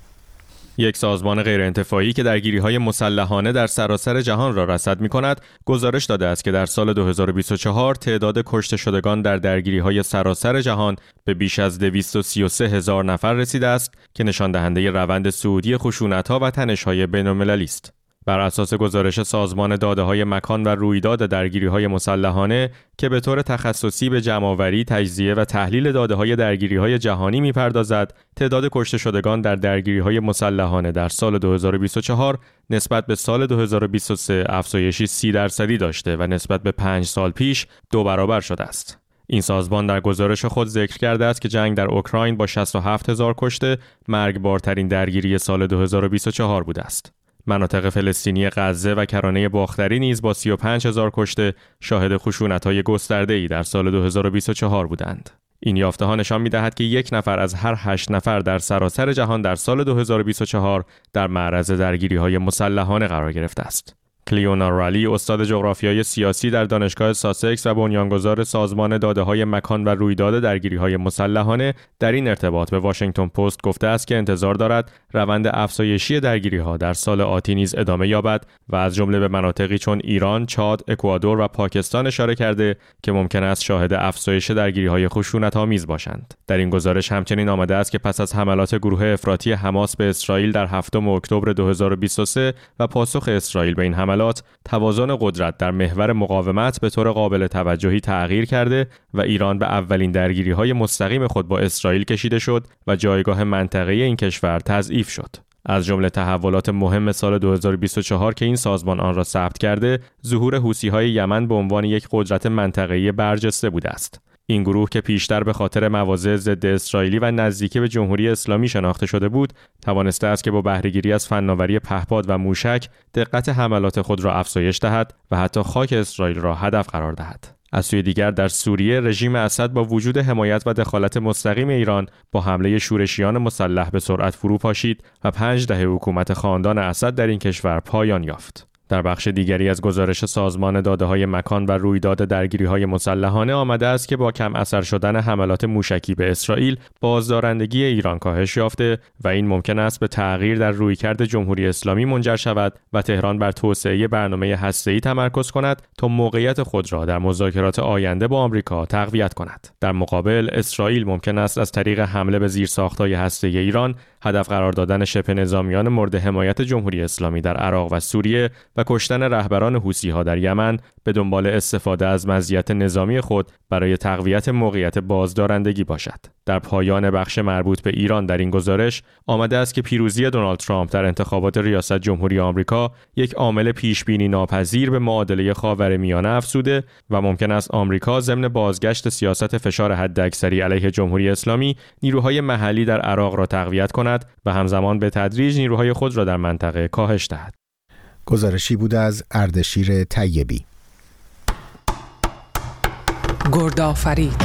S14: یک سازمان غیرانتفاعی که درگیری‌های مسلحانه در سراسر جهان را رصد می‌کند، گزارش داده است که در سال 2024 تعداد کشته شدگان در درگیری‌های سراسر جهان به بیش از 233,000 نفر رسیده است که نشان دهنده روند صعودی خشونت‌ها و تنش‌های بین‌المللی است. بر اساس گزارش سازمان داده‌های مکان و رویداد درگیری‌های مسلحانه که به طور تخصصی به جمع‌آوری، تجزیه و تحلیل داده‌های درگیری‌های جهانی می‌پردازد، تعداد کشته شدگان در درگیری‌های مسلحانه در سال 2024 نسبت به سال 2023 افزایشی 30% داشته و نسبت به 5 سال پیش 2 برابر شده است. این سازمان در گزارش خود ذکر کرده است که جنگ در اوکراین با 67,000 کشته مرگبارترین درگیری سال 2024 بوده است. مناطق فلسطینی غزه و کرانه باختری نیز با 35,000 کشته شاهد خشونت‌های گسترده‌ای در سال 2024 بودند. این یافته‌ها نشان می‌دهد که 1 نفر از هر 8 نفر در سراسر جهان در سال 2024 در معرض درگیری‌های مسلحانه قرار گرفته است. کلیونا رالی، استاد جغرافیای سیاسی در دانشگاه ساسکس و بنیانگذار سازمان داده‌های مکان و رویداد درگیری‌های مسلحانه، در این ارتباط به واشنگتن پست گفته است که انتظار دارد روند افزایشی درگیری‌ها در سال آتی نیز ادامه یابد و از جمله به مناطقی چون ایران، چاد، اکوادور و پاکستان اشاره کرده که ممکن است شاهد افزایش درگیری‌های خشونت‌آمیز باشند. در این گزارش همچنین آمده است که پس از حملات گروه افراطی حماس به اسرائیل در 7 اکتبر 2023 و پاسخ اسرائیل به این حملات، توازن قدرت در محور مقاومت به طور قابل توجهی تغییر کرده و ایران به اولین درگیری‌های مستقیم خود با اسرائیل کشیده شد و جایگاه منطقه‌ای این کشور تضعیف شد. از جمله تحولات مهم سال 2024 که این سازمان آن را ثبت کرده، ظهور حوثی‌های یمن به عنوان یک قدرت منطقه‌ای برجسته بوده است. این گروه که پیشتر به خاطر مواضع ضد اسرائیلی و نزدیکی به جمهوری اسلامی شناخته شده بود، توانسته است که با بهره‌گیری از فناوری پهپاد و موشک دقت حملات خود را افزایش دهد و حتی خاک اسرائیل را هدف قرار دهد. از سوی دیگر در سوریه رژیم اسد با وجود حمایت و دخالت مستقیم ایران با حمله شورشیان مسلح به سرعت فرو پاشید و 5 دهه حکومت خاندان اسد در این کشور پایان یافت. در بخش دیگری از گزارش سازمان داده‌های مکان و رویداد درگیری‌های مسلحانه آمده است که با کم اثر شدن حملات موشکی به اسرائیل، بازدارندگی ایران کاهش یافته و این ممکن است به تغییر در رویکرد جمهوری اسلامی منجر شود و تهران بر توسعه برنامه هسته‌ای تمرکز کند تا موقعیت خود را در مذاکرات آینده با آمریکا تقویت کند. در مقابل، اسرائیل ممکن است از طریق حمله به زیرساخت‌های هسته‌ای ایران هدف قرار دادن شبه نظامیان مورد حمایت جمهوری اسلامی در عراق و سوریه و کشتن رهبران حوثی‌ها در یمن به دنبال استفاده از مزیت نظامی خود برای تقویت موقعیت بازدارندگی باشد. در پایان بخش مربوط به ایران در این گزارش آمده است که پیروزی دونالد ترامپ در انتخابات ریاست جمهوری آمریکا یک عامل پیشبینی ناپذیر به معادله خاورمیانه افزوده و ممکن است آمریکا ضمن بازگشت سیاست فشار حداکثری علیه جمهوری اسلامی نیروهای محلی در عراق را تقویت کند و همزمان به تدریج نیروهای خود را در منطقه کاهش دهد.
S1: گزارشی بود از اردشیر طیبی.
S3: گردآفرید.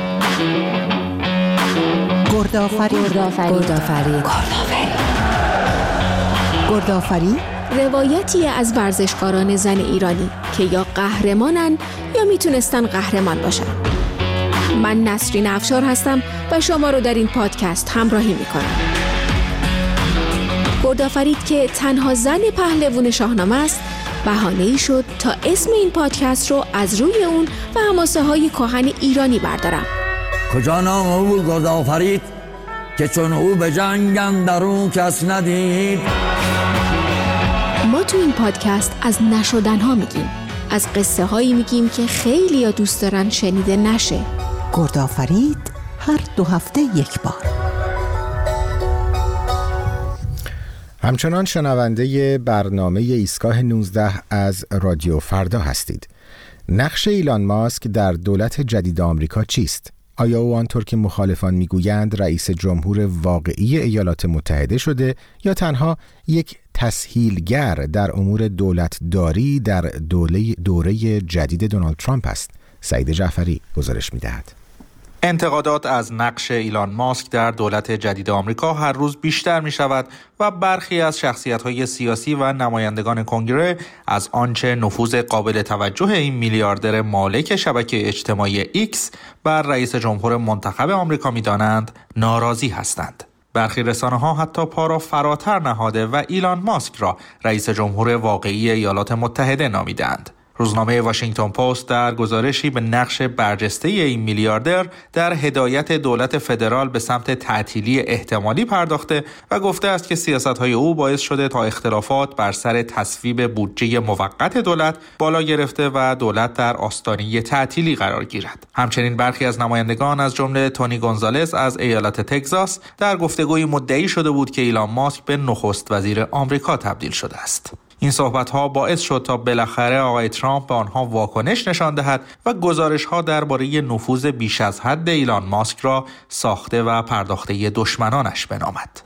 S2: روایتی از ورزشکاران زن ایرانی که یا قهرمانن یا میتونستن قهرمان باشن. من نسرین افشار هستم و شما رو در این پادکست همراهی میکنم. گردآفرید که تنها زن پهلوان شاهنامه است، بهانه‌ای شد تا اسم این پادکست رو از روی اون و حماسه های کهن ایرانی بردارم.
S15: کجا نام او بود گردآفرید که چون او به جنگ اندرون کس ندید.
S2: ما تو این پادکست از نشدن‌ها میگیم، از قصه هایی میگیم که خیلی ها دوست دارن شنیده نشه.
S16: گردآفرید هر 2 هفته یک بار.
S1: همچنان شنونده برنامه ایستگاه 19 از رادیو فردا هستید. نقش ایلان ماسک در دولت جدید آمریکا چیست؟ آیا او آنطور که مخالفان میگویند رئیس جمهور واقعی ایالات متحده شده یا تنها یک تسهیلگر در امور دولتداری در دوره جدید دونالد ترامپ است؟ سعید جعفری گزارش می‌دهد.
S17: انتقادات از نقش ایلان ماسک در دولت جدید آمریکا هر روز بیشتر می شود و برخی از شخصیت‌های سیاسی و نمایندگان کنگره از آنچه نفوذ قابل توجه این میلیاردر مالک شبکه اجتماعی ایکس بر رئیس جمهور منتخب آمریکا می دانند ناراضی هستند. برخی رسانه‌ها حتی پا را فراتر نهاده و ایلان ماسک را رئیس جمهور واقعی ایالات متحده نامیدند. روزنامه واشنگتن پست در گزارشی به نقش برجسته این میلیاردر در هدایت دولت فدرال به سمت تعطیلی احتمالی پرداخته و گفته است که سیاست‌های او باعث شده تا اختلافات بر سر تصویب بودجه موقت دولت بالا گرفته و دولت در آستانه تعطیلی قرار گیرد. همچنین برخی از نمایندگان از جمله تونی گونزالز از ایالت تگزاس در گفتگوی مدعی شده بود که ایلان ماسک به نخست وزیر آمریکا تبدیل شده است. این صحبت‌ها باعث شد تا بالاخره آقای ترامپ به آنها واکنش نشان دهد و گزارش‌ها درباره نفوذ بیش از حد ایلان ماسک را ساخته و پرداخته دشمنانش بنامد.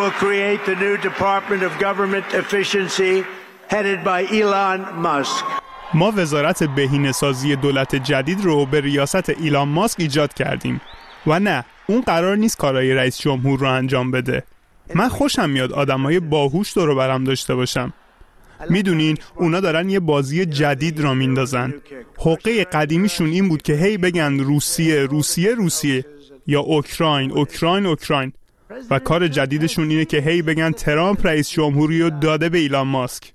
S18: ما وزارت بهینه‌سازی دولت جدید رو به ریاست ایلان ماسک ایجاد کردیم و نه، اون قرار نیست کارهای رئیس جمهور رو انجام بده. من خوشم میاد آدمای باهوش دور و برم داشته باشم. میدونین اونا دارن یه بازی جدید را میندازن. حقه قدیمیشون این بود که هی بگن روسیه روسیه روسیه یا اوکراین اوکراین اوکراین و کار جدیدشون اینه که هی بگن ترامپ رئیس جمهوری رو داده به ایلان ماسک.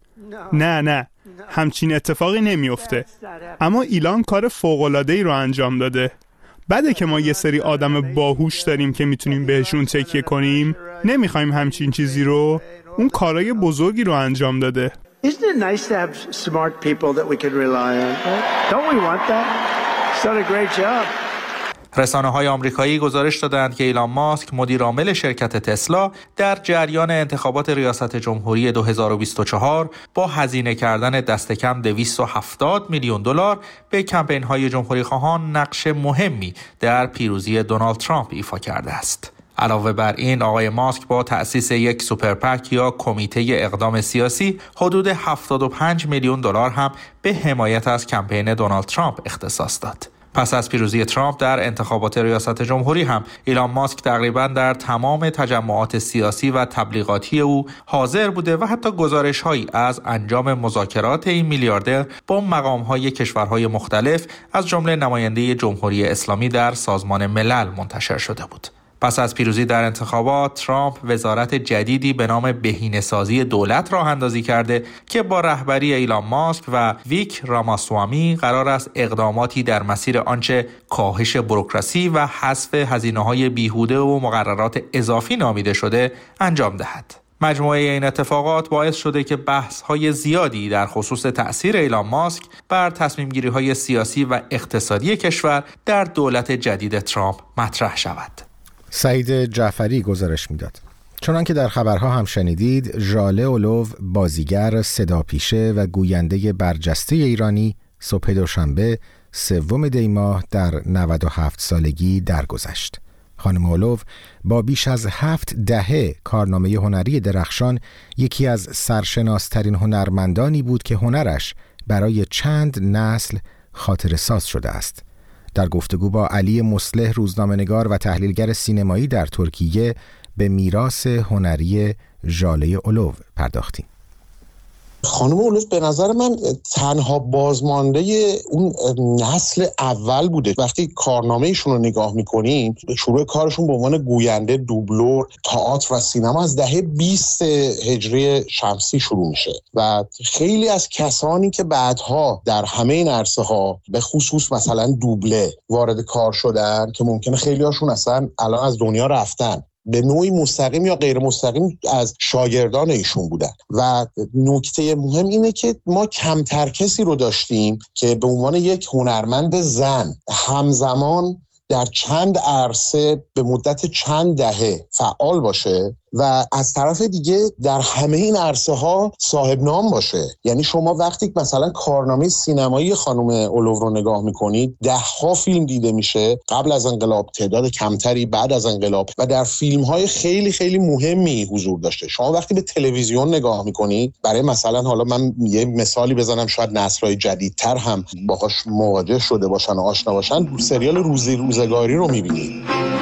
S18: نه همچین اتفاقی نمیفته. اما ایلان کار فوق‌العاده‌ای رو انجام داده. بعده که ما یه سری آدم باهوش داریم که میتونیم بهشون تکیه کنیم. نمیخوایم همچین چیزی رو. اون کارای بزرگی رو انجام داده.
S19: Isn't it nice to have smart people that we can rely on? Don't we want that? He's done a great job.
S17: رسانه‌های آمریکایی گزارش دادند که ایلان ماسک مدیر عامل شرکت تسلا در جریان انتخابات ریاست جمهوری 2024 با هزینه کردن دست کم $270 میلیون به کمپین‌های جمهوری‌خواهان نقش مهمی در پیروزی دونالد ترامپ ایفا کرده است. علاوه بر این آقای ماسک با تأسیس یک سوپرپک یا کمیته اقدام سیاسی حدود $75 میلیون هم به حمایت از کمپین دونالد ترامپ اختصاص داد. پس از پیروزی ترامپ در انتخابات ریاست جمهوری هم ایلان ماسک تقریباً در تمام تجمعات سیاسی و تبلیغاتی او حاضر بوده و حتی گزارش‌هایی از انجام مذاکرات این میلیاردر با مقام‌های کشورهای مختلف از جمله نماینده جمهوری اسلامی در سازمان ملل منتشر شده بود. پس از پیروزی در انتخابات ترامپ وزارت جدیدی به نام بهینه‌سازی دولت راه اندازی کرده که با رهبری ایلان ماسک و ویک راماسوامی قرار است اقداماتی در مسیر آنچه کاهش بوروکراسی و حذف هزینه‌های بیهوده و مقررات اضافی نامیده شده انجام دهد. مجموعه این اتفاقات باعث شده که بحث‌های زیادی در خصوص تأثیر ایلان ماسک بر تصمیم‌گیری‌های سیاسی و اقتصادی کشور در دولت جدید ترامپ مطرح شود.
S1: سعید جعفری گزارش میداد. چنان که در خبرها هم شنیدید، ژاله اولوو بازیگر صداپیشه و گوینده برجسته ایرانی صبح دوشنبه 3 دی ماه در 97 سالگی درگذشت. خانم اولوو با بیش از 7 دهه کارنامه هنری درخشان یکی از سرشناسترین هنرمندانی بود که هنرش برای چند نسل خاطره ساز شده است. در گفتگو با علی مصلح روزنامه‌نگار و تحلیلگر سینمایی در ترکیه به میراث هنری ژاله اولوو پرداختیم.
S20: خانم اولوو به نظر من تنها بازمانده اون نسل اول بوده. وقتی کارنامه ایشون رو نگاه میکنیم، شروع کارشون به عنوان گوینده، دوبلور، تئاتر و سینما از دهه 20 هجری شمسی شروع میشه و خیلی از کسانی که بعدها در همه این عرصه ها به خصوص مثلا دوبله وارد کار شدن که ممکنه خیلی هاشون اصلا الان از دنیا رفتن، به نوعی مستقیم یا غیر مستقیم از شاگردان ایشون بودن. و نکته مهم اینه که ما کمتر کسی رو داشتیم که به عنوان یک هنرمند زن همزمان در چند عرصه به مدت چند دهه فعال باشه و از طرف دیگه در همه این عرصه ها صاحب نام باشه. یعنی شما وقتی مثلا کارنامه سینمایی خانم اولوف رو نگاه میکنید، 10 ها فیلم دیده میشه، قبل از انقلاب تعداد کمتری، بعد از انقلاب، و در فیلم های خیلی خیلی مهمی حضور داشته. شما وقتی به تلویزیون نگاه میکنید، برای مثلا حالا من یه مثالی بزنم شاید نسل‌های جدیدتر هم باهاش مواجه شده باشن و آشنا باشن، سریال روزی روزگاری رو میبینید.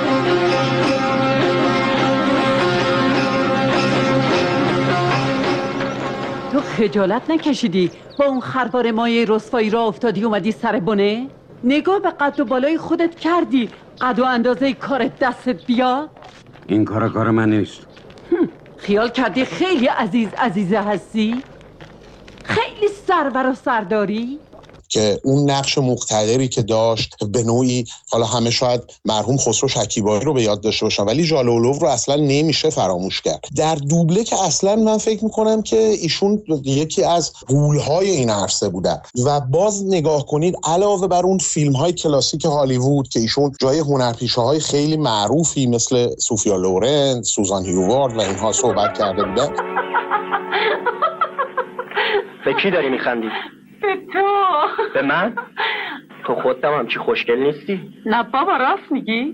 S21: تو خجالت نکشیدی با اون خربار مایه رسوایی را افتادی اومدی سر بنه؟ نگاه به قد و بالای خودت کردی قد و اندازه کارت دستت بیاد؟
S22: این کار من نیست.
S21: خیال کردی خیلی عزیزه هستی؟ خیلی سرور و سرداری؟
S20: که اون نقش مقتدری که داشت به نوعی، حالا همه شاید مرحوم خسرو شکیبایی رو به یاد داشته باشن ولی ژاله اولوف رو اصلا نمیشه فراموش کرد. در دوبله که اصلا من فکر میکنم که ایشون یکی از غول‌های این عرصه بودن و باز نگاه کنید علاوه بر اون فیلم‌های کلاسیک هالیوود که ایشون جای هنرپیشه‌های خیلی معروفی مثل سوفیا لورن، سوزان هیوارد و اینها صحبت کرده بودن.
S23: به کی داری میخندی؟
S21: به تو.
S23: به من؟ تو خودم همچی خوشگل نیستی؟
S21: نه بابا راست میگی؟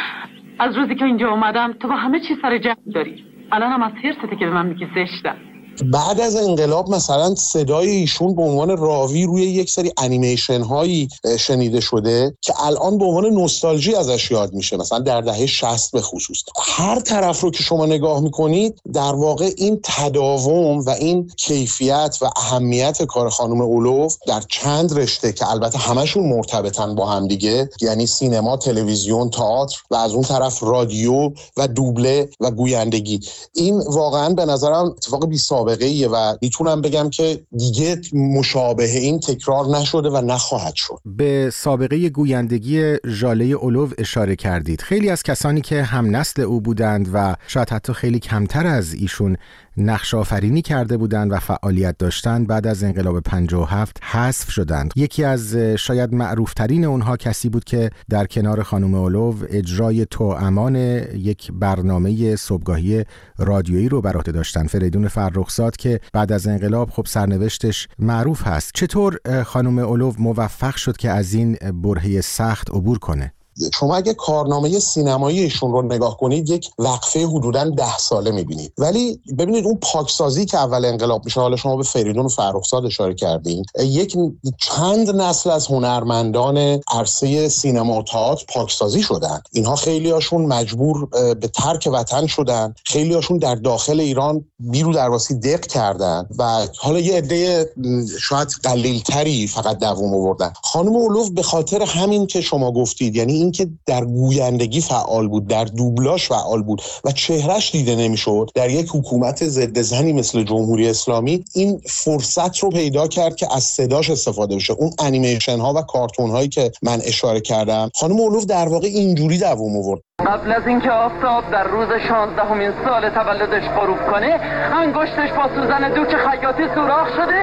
S21: از روزی که اینجا اومدم تو با همه چی سر جمع داری. الان هم از حرصته که به من میگی زشتم.
S20: بعد از انقلاب مثلا صدای ایشون به عنوان راوی روی یک سری انیمیشن هایی شنیده شده که الان به عنوان نوستالژی ازش یاد میشه، مثلا در دهه 60 به خصوص. هر طرف رو که شما نگاه میکنید در واقع این تداوم و این کیفیت و اهمیت کار خانم اولوف در چند رشته که البته همشون مرتبطن با هم دیگه، یعنی سینما، تلویزیون، تئاتر و از اون طرف رادیو و دوبله و گویندگی، این واقعا به نظرم اتفاق بی سابقه ایه و میتونم بگم که دیگه مشابه این تکرار نشده و نخواهد شد.
S1: به سابقه گویندگی ژاله اولوف اشاره کردید. خیلی از کسانی که هم نسل او بودند و شاید حتی خیلی کمتر از ایشون نقش آفرینی کرده بودند و فعالیت داشتند بعد از انقلاب 57 حذف شدند. یکی از شاید معروفترین اونها کسی بود که در کنار خانم اولوف اجرای توامان یک برنامه صبحگاهی رادیویی رو بر عهده داشتن، فریدون فرخزاد، که بعد از انقلاب خب سرنوشتش معروف هست. چطور خانم اولوف موفق شد که از این برهه سخت عبور کنه؟
S20: شما اگه کارنامه سینمایی ایشون رو نگاه کنید یک وقفه حدوداً 10 ساله می‌بینید، ولی ببینید اون پاکسازی که اول انقلاب میشه، حالا شما به فریدون و فرخزاد اشاره کردین، یک چند نسل از هنرمندان عرصه سینما و تئاتر پاکسازی شدن. اینها خیلیاشون مجبور به ترک وطن شدن، خیلیاشون در داخل ایران بیرو درواسی دق کردن و حالا یه عده شاید قلیل‌تری فقط دوام آوردن. خانم اولوف به خاطر همین که شما گفتید، یعنی اینکه در گویندگی فعال بود، در دوبلاژ فعال بود و چهرهش دیده نمیشد، در یک حکومت ضد زنی مثل جمهوری اسلامی این فرصت رو پیدا کرد که از صداش استفاده بشه. اون انیمیشن ها و کارتون هایی که من اشاره کردم، خانم اولوف در واقع اینجوری دوام آورد.
S21: قبل از اینکه آفتاب در روز 16مین سال تولدش غروب کنه، انگشتش با سوزن دوک خیاطی سوراخ شده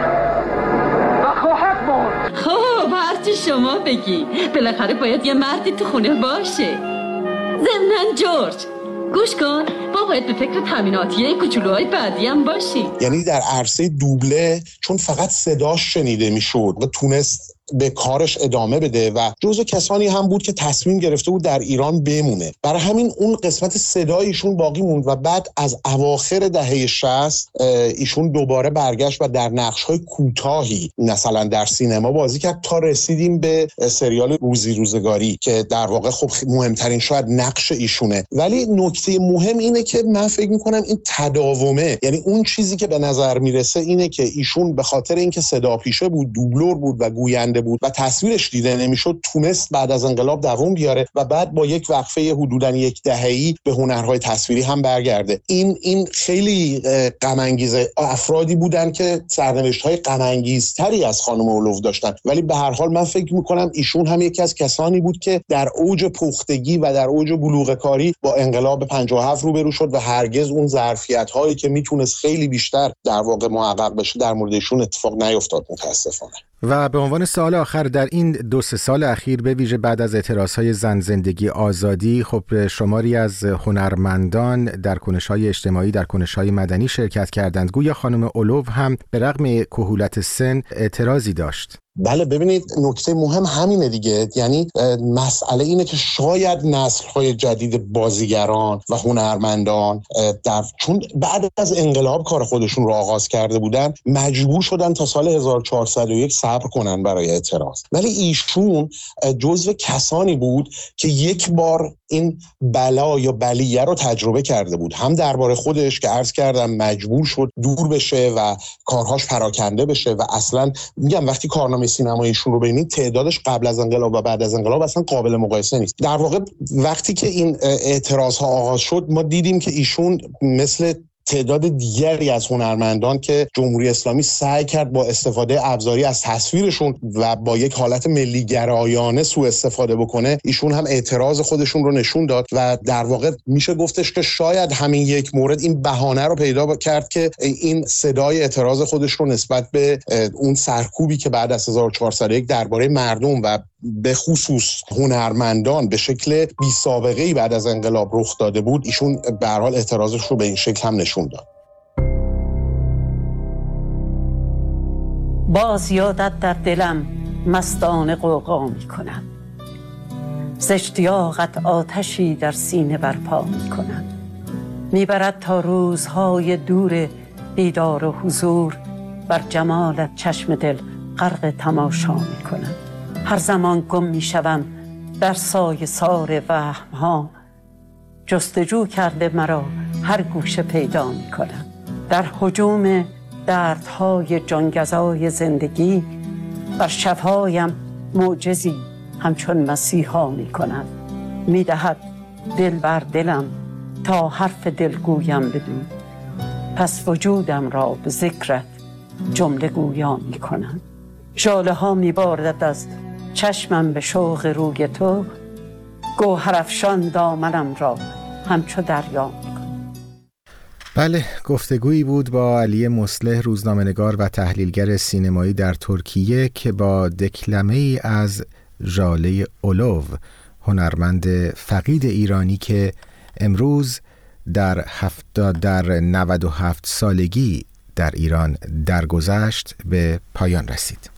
S21: و خواهد مرد.
S24: خب هرچی شما بگی، بالاخره باید یه مردی تو خونه باشه. ضمناً جورج گوش کن، ما باید به فکر تامیناتیه کوچولوهای بعدی هم باشی.
S20: یعنی در عرصه دوبله چون فقط صداش شنیده میشد و تونست به کارش ادامه بده و جزو کسانی هم بود که تصمیم گرفته بود در ایران بمونه، برای همین اون قسمت صدایشون باقی موند و بعد از اواخر دهه 60 ایشون دوباره برگشت و در نقش‌های کوتاهی مثلا در سینما بازی کرد تا رسیدیم به سریال روزی روزگاری که در واقع خب مهمترین شاید نقش ایشونه. ولی نکته مهم اینه که من فکر می‌کنم این تداومه، یعنی اون چیزی که به نظر میرسه اینه که ایشون به خاطر اینکه صدا پیشه بود، دوبلور بود و گوینده بود و تصویرش دیده نمیشد، تونست بعد از انقلاب دوام بیاره و بعد با یک وقفه حدوداً یک دهه‌ای به هنرهای تصویری هم برگرده. این خیلی غم انگیزه. افرادی بودن که سرنوشت‌های غم انگیزتری از خانم اولوف داشتن، ولی به هر حال من فکر می‌کنم ایشون هم یکی از کسانی بود که در اوج پختگی و در اوج بلوغ کاری با انقلاب 57 روبرو شد و هرگز اون ظرفیت‌هایی که میتونست خیلی بیشتر در واقع محقق بشه در مورد ایشون اتفاق نیفتاد متاسفانه.
S1: و به عنوان سوال سوال آخر، در این 2-3 سال اخیر به ویژه بعد از اعتراضهای زن زندگی آزادی، خب شماری از هنرمندان در کنش‌های اجتماعی، در کنش‌های مدنی شرکت کردند. گویا خانم اولوف هم به رغم کهولت سن اعتراضی داشت.
S20: بله، ببینید نکته مهم همینه دیگه. یعنی مسئله اینه که شاید نسل‌های جدید بازیگران و هنرمندان چون بعد از انقلاب کار خودشون رو آغاز کرده بودن، مجبور شدن تا سال 1401 صبر کنن برای اعتراض. ولی ایشون جزو کسانی بود که یک بار این بلا یا بلیه رو تجربه کرده بود، هم درباره خودش که عرض کردم مجبور شد دور بشه و کارهاش پراکنده بشه و اصلا میگم وقتی کارنامه سینماییشون رو ببینید تعدادش قبل از انقلاب و بعد از انقلاب اصلا قابل مقایسه نیست. در واقع وقتی که این اعتراضها آغاز شد ما دیدیم که ایشون مثل تعداد دیگری از هنرمندان که جمهوری اسلامی سعی کرد با استفاده ابزاری از تصویرشون و با یک حالت ملی گرایانه سوء استفاده بکنه، ایشون هم اعتراض خودشون رو نشون داد و در واقع میشه گفتش که شاید همین یک مورد این بهانه رو پیدا کرد که این صدای اعتراض خودش رو نسبت به اون سرکوبی که بعد از 1401 درباره مردم و به خصوص هنرمندان به شکل بی سابقه‌ای بعد از انقلاب رخ داده بود، ایشون به هر حال اعتراضش رو به این شکل هم نشون داد.
S21: باز یادت در دلم مستانه غوغا می کنم، ز اشتیاقت آتشی در سینه برپا می کنم، می برد تا روزهای دور دیدار و حضور، بر جمالت چشم دل غرق تماشا می کنم. هر زمان گم می شوم در سایه سار وهم‌ها، جستجو کرده مرا هر گوشه پیدا می کنم. در هجوم دردهای جانگزای زندگی بر شبهایم معجزی همچون مسیحا می کنم. می دهد دل بر دلم تا حرف دلگویم بدون، پس وجودم را به ذکرت جمله گویا می کنم. ژاله ها می باردد از چشمم به شوق روی تو، گوهرافشان دامنم را همچو دریا می کنم.
S1: بله، گفتگویی بود با علی مصلح، روزنامه‌نگار و تحلیلگر سینمایی در ترکیه که با دکلمه‌ای از ژاله اولوف، هنرمند فقید ایرانی که امروز در 97 سالگی در ایران درگذشت، به پایان رسید.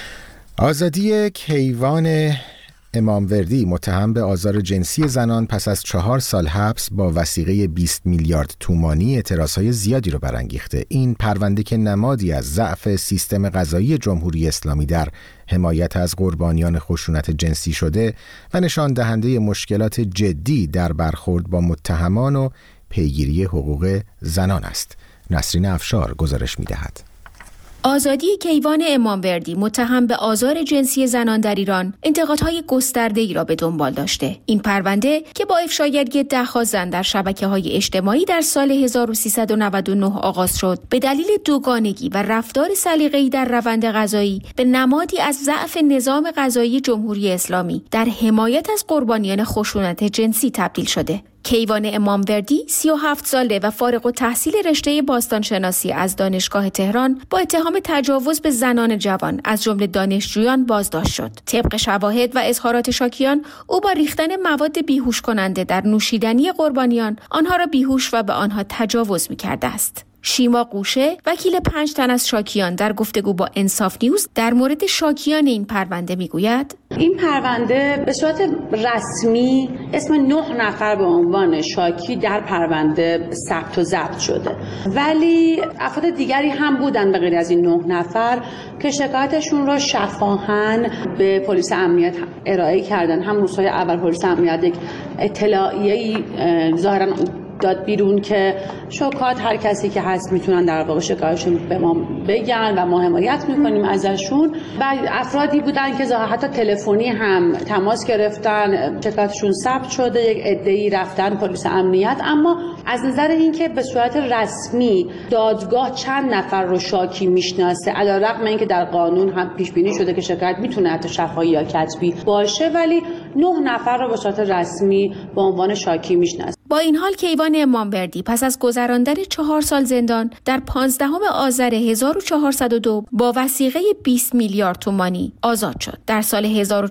S1: آزادی کیوان اماموردی، متهم به آزار جنسی زنان، پس از 4 سال حبس با وثیقه 20 میلیارد تومانی اعتراضهای زیادی رو برانگیخته. این پرونده که نمادی از ضعف سیستم قضایی جمهوری اسلامی در حمایت از قربانیان خشونت جنسی شده و نشان دهنده مشکلات جدی در برخورد با متهمان و پیگیری حقوق زنان است. نسرین افشار گزارش می‌دهد.
S2: آزادی کیوان اماموردی، متهم به آزار جنسی زنان در ایران، انتقادهای گسترده‌ای را به دنبال داشته. این پرونده که با افشاگری ده‌ها زن در شبکه‌های اجتماعی در سال 1399 آغاز شد، به دلیل دوگانگی و رفتار سلیقه‌ای در روند قضایی به نمادی از ضعف نظام قضایی جمهوری اسلامی در حمایت از قربانیان خشونت جنسی تبدیل شده. کیوان اماموردی 37 ساله و فارغ التحصیل رشته باستانشناسی از دانشگاه تهران با اتهام تجاوز به زنان جوان از جمله دانشجویان بازداشت شد. طبق شواهد و اظهارات شاکیان، او با ریختن مواد بیهوش کننده در نوشیدنی قربانیان آنها را بیهوش و به آنها تجاوز می‌کرده است. شیما قوشه، وکیل 5 تن از شاکیان، در گفتگو با انصاف نیوز در مورد شاکیان این پرونده میگوید:
S5: این پرونده به صورت رسمی اسم 9 نفر به عنوان شاکی در پرونده ثبت و ضبط شده، ولی افراد دیگری هم بودن به غیر از این 9 نفر که شکایتشون را شفاهن به پلیس امنیت ارائه کردن. هم روزهای اول پلیس امنیت یک اطلاعیه‌ای ظاهراً داد بیرون که شکایت هر کسی که هست میتونن در واقع شکایتشون به ما بگن و ما حمایت میکنیم ازشون. و افرادی بودن که حتی تلفنی هم تماس گرفتن، شکایتشون ثبت شده، یک عده‌ای رفتن پلیس امنیت. اما از نظر اینکه به صورت رسمی دادگاه چند نفر رو شاکی میشناسه، علیرغم اینکه در قانون هم پیش بینی شده که شکایت میتونه حتی شفاهی یا کتبی باشه، ولی 9 نفر رو به صورت رسمی به عنوان شاکی میشناسه.
S2: با این حال کیوان اماموردی پس از گذراندن 4 سال زندان در 15 آذر 1402 با وثیقه 20 میلیارد تومانی آزاد شد. در سال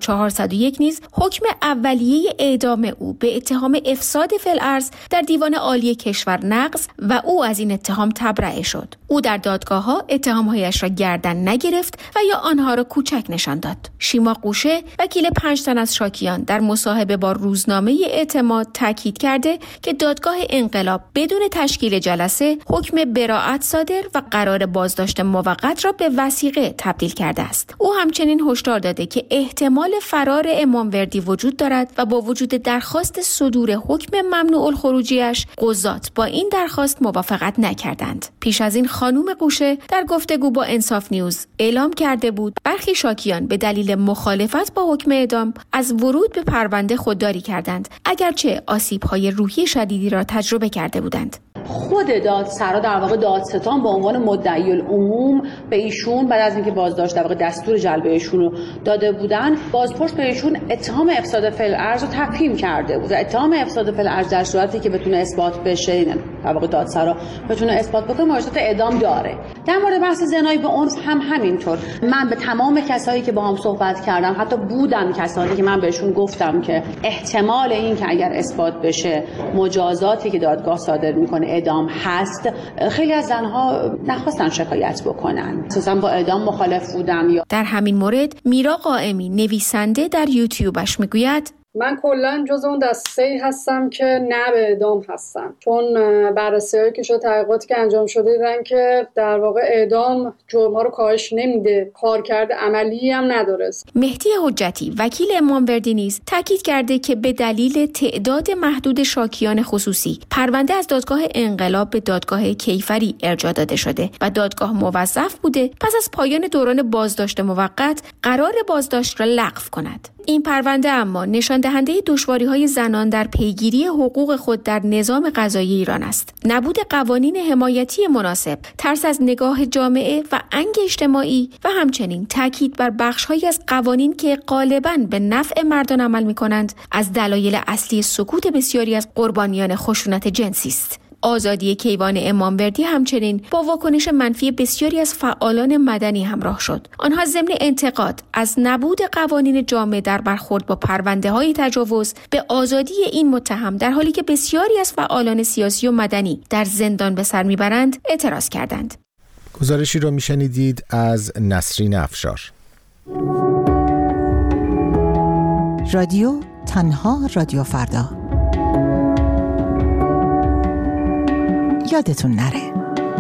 S2: 1401 نیز حکم اولیه اعدام او به اتهام افساد فی الارض در دیوان عالی کشور نقض و او از این اتهام تبرئه شد. او در دادگاه‌ها اتهام‌هایش را گردن نگرفت و یا آنها را کوچک نشان داد. شیما قوشه وکیل 5 تن از شاکیان در مصاحبه با روزنامه اعتماد تاکید کرده که دادگاه انقلاب بدون تشکیل جلسه حکم براءت صادر و قرار بازداشت موقت را به وثیقه تبدیل کرده است. او همچنین هشدار داده که احتمال فرار اماموردی وجود دارد و با وجود درخواست صدور حکم ممنوع الخروجیش قضات با این درخواست موافقت نکردند. پیش از این خانم قوشه در گفتگو با انصاف نیوز اعلام کرده بود برخی شاکیان به دلیل مخالفت با حکم اعدام از ورود به پرونده خودداری کردند، اگرچه آسیب‌های روحی شدیدی را تجربه کرده بودند.
S5: خود دادسرا در واقع دادستان به عنوان مدعی العموم به ایشون بعد از اینکه بازداشت در واقع دستور جلب ایشون رو داده بودن، بازپرس به ایشون اتهام افساد فی الارض رو تفهیم کرده بود. اتهام افساد فی الارض در صورتی که بتونه اثبات بشه، در واقع دادسرا بتونه اثبات بکنه، مجازات اعدام داره. در مورد بحث زنایی به عنف هم همینطور. من به تمام کسایی که با هم صحبت کردم، حتی بودن کسانی که من بهشون گفتم که احتمال این که اگر اثبات بشه مجازاتی که دادگاه صادر میکنه اعدام هست، خیلی از زنها نخواستن شکایت بکنن، اساسا با اعدام مخالف بودن.
S2: در همین مورد میرا قائمی نویسنده در یوتیوبش میگوید
S6: من کلا جز اون دسته هستم که نه به اعدام هستم، چون بررسی‌هایی که شده، تحقیقاتی که انجام شده دیدن که در واقع اعدام جرم‌ها رو کاهش نمیده، کارکرد عملی هم نداره.
S2: مهدی حجتی وکیل اماموردی نیز تاکید کرده که به دلیل تعداد محدود شاکیان خصوصی پرونده از دادگاه انقلاب به دادگاه کیفری ارجاع داده شده و دادگاه موظف بوده پس از پایان دوران بازداشت موقت قرار بازداشت را لغو کند. این پرونده اما نشان دهنده دشواری‌های زنان در پیگیری حقوق خود در نظام قضایی ایران است. نبود قوانین حمایتی مناسب، ترس از نگاه جامعه و انگ اجتماعی و همچنین تاکید بر بخش‌هایی از قوانین که غالباً به نفع مردان عمل می‌کنند، از دلایل اصلی سکوت بسیاری از قربانیان خشونت جنسی است. آزادی کیوان اماموردی همچنین با واکنش منفی بسیاری از فعالان مدنی همراه شد. آنها ضمن انتقاد از نبود قوانین جامع در برخورد با پرونده‌های تجاوز به آزادی این متهم، در حالی که بسیاری از فعالان سیاسی و مدنی در زندان به سر میبرند، اعتراض کردند.
S1: گزارشی رو میشنیدید از نسرین افشار.
S16: رادیو تنها رادیو فردا. یادتون نره.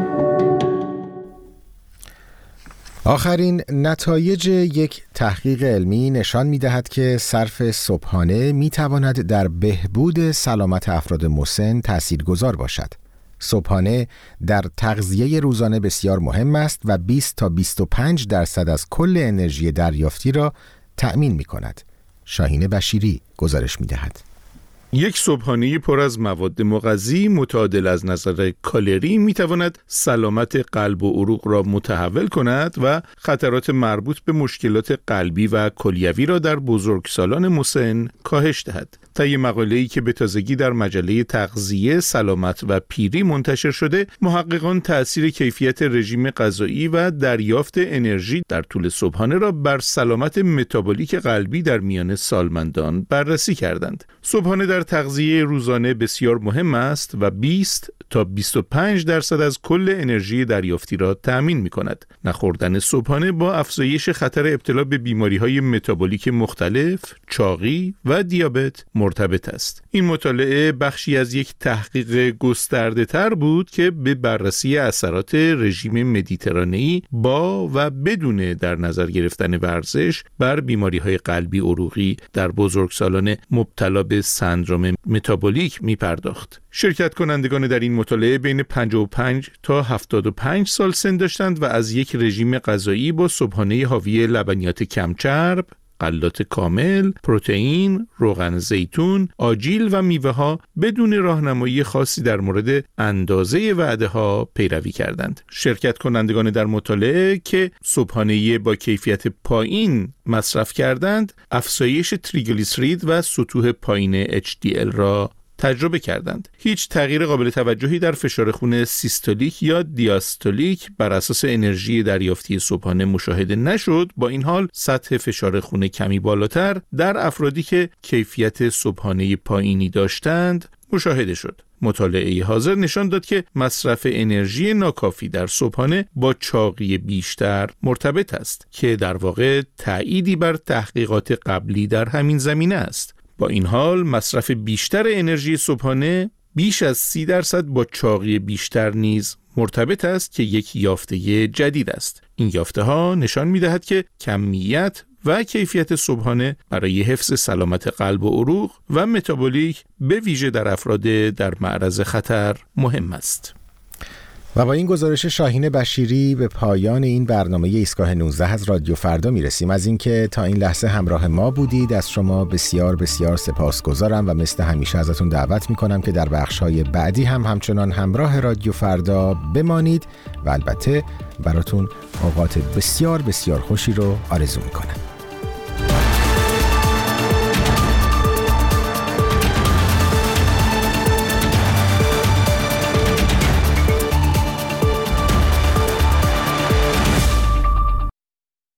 S1: آخرین نتایج یک تحقیق علمی نشان می‌دهد که صرف صبحانه می‌تواند در بهبود سلامت افراد مسن تأثیرگذار باشد. صبحانه در تغذیه روزانه بسیار مهم است و 20 تا 25% از کل انرژی دریافتی را تأمین می‌کند. شاهین بشیری گزارش می‌دهد.
S7: یک صبحانه پر از مواد مغذی متعادل از نظر کالری میتواند سلامت قلب و عروق را متحول کند و خطرات مربوط به مشکلات قلبی و کلیوی را در بزرگسالان مسن کاهش دهد. طی مقاله‌ای که به تازگی در مجله تغذیه، سلامت و پیری منتشر شده، محققان تأثیر کیفیت رژیم غذایی و دریافت انرژی در طول صبحانه را بر سلامت متابولیک قلبی در میان سالمندان بررسی کردند. صبحانه در تغذیه روزانه بسیار مهم است و 20 تا 25% از کل انرژی دریافتی را تأمین می‌کند. نخوردن صبحانه با افزایش خطر ابتلا به بیماری‌های متابولیک مختلف، چاقی و دیابت مرتبط است. این مطالعه بخشی از یک تحقیق گسترده‌تر بود که به بررسی اثرات رژیم مدیترانه‌ای با و بدون در نظر گرفتن ورزش بر بیماری‌های قلبی عروقی در بزرگسالان مبتلا به سندرم متابولیک می‌پرداخت. شرکت کنندگان در این مطالعه بین 55 تا 75 سال سن داشتند و از یک رژیم غذایی با صبحانه حاوی لبنیات کمچرب، غلات کامل، پروتئین، روغن زیتون، آجیل و میوه‌ها بدون راهنمایی خاصی در مورد اندازه وعده‌ها پیروی کردند. شرکت کنندگان در مطالعه که صبحانه با کیفیت پایین مصرف کردند، افزایش تریگلیسیرید و سطوح پایین HDL را تجربه کردند. هیچ تغییر قابل توجهی در فشار خون سیستولیک یا دیاستولیک بر اساس انرژی دریافتی صبحانه مشاهده نشد. با این حال سطح فشار خون کمی بالاتر در افرادی که کیفیت صبحانه پایینی داشتند مشاهده شد. مطالعه حاضر نشان داد که مصرف انرژی ناکافی در صبحانه با چاقی بیشتر مرتبط است که در واقع تأییدی بر تحقیقات قبلی در همین زمینه است. با این حال مصرف بیشتر انرژی صبحانه بیش از 30% با چاقی بیشتر نیز مرتبط است که یک یافته جدید است. این یافته ها نشان می دهد که کمیت و کیفیت صبحانه برای حفظ سلامت قلب و عروق و متابولیک به ویژه در افراد در معرض خطر مهم است.
S1: و با این گزارش شاهین بشیری به پایان این برنامه ایستگاه 19 از رادیو فردا میرسیم. از اینکه تا این لحظه همراه ما بودید از شما بسیار بسیار سپاسگزارم و مثل همیشه ازتون دعوت میکنم که در بخش‌های بعدی هم همچنان همراه رادیو فردا بمانید و البته براتون اوقات بسیار بسیار خوشی رو آرزو میکنم.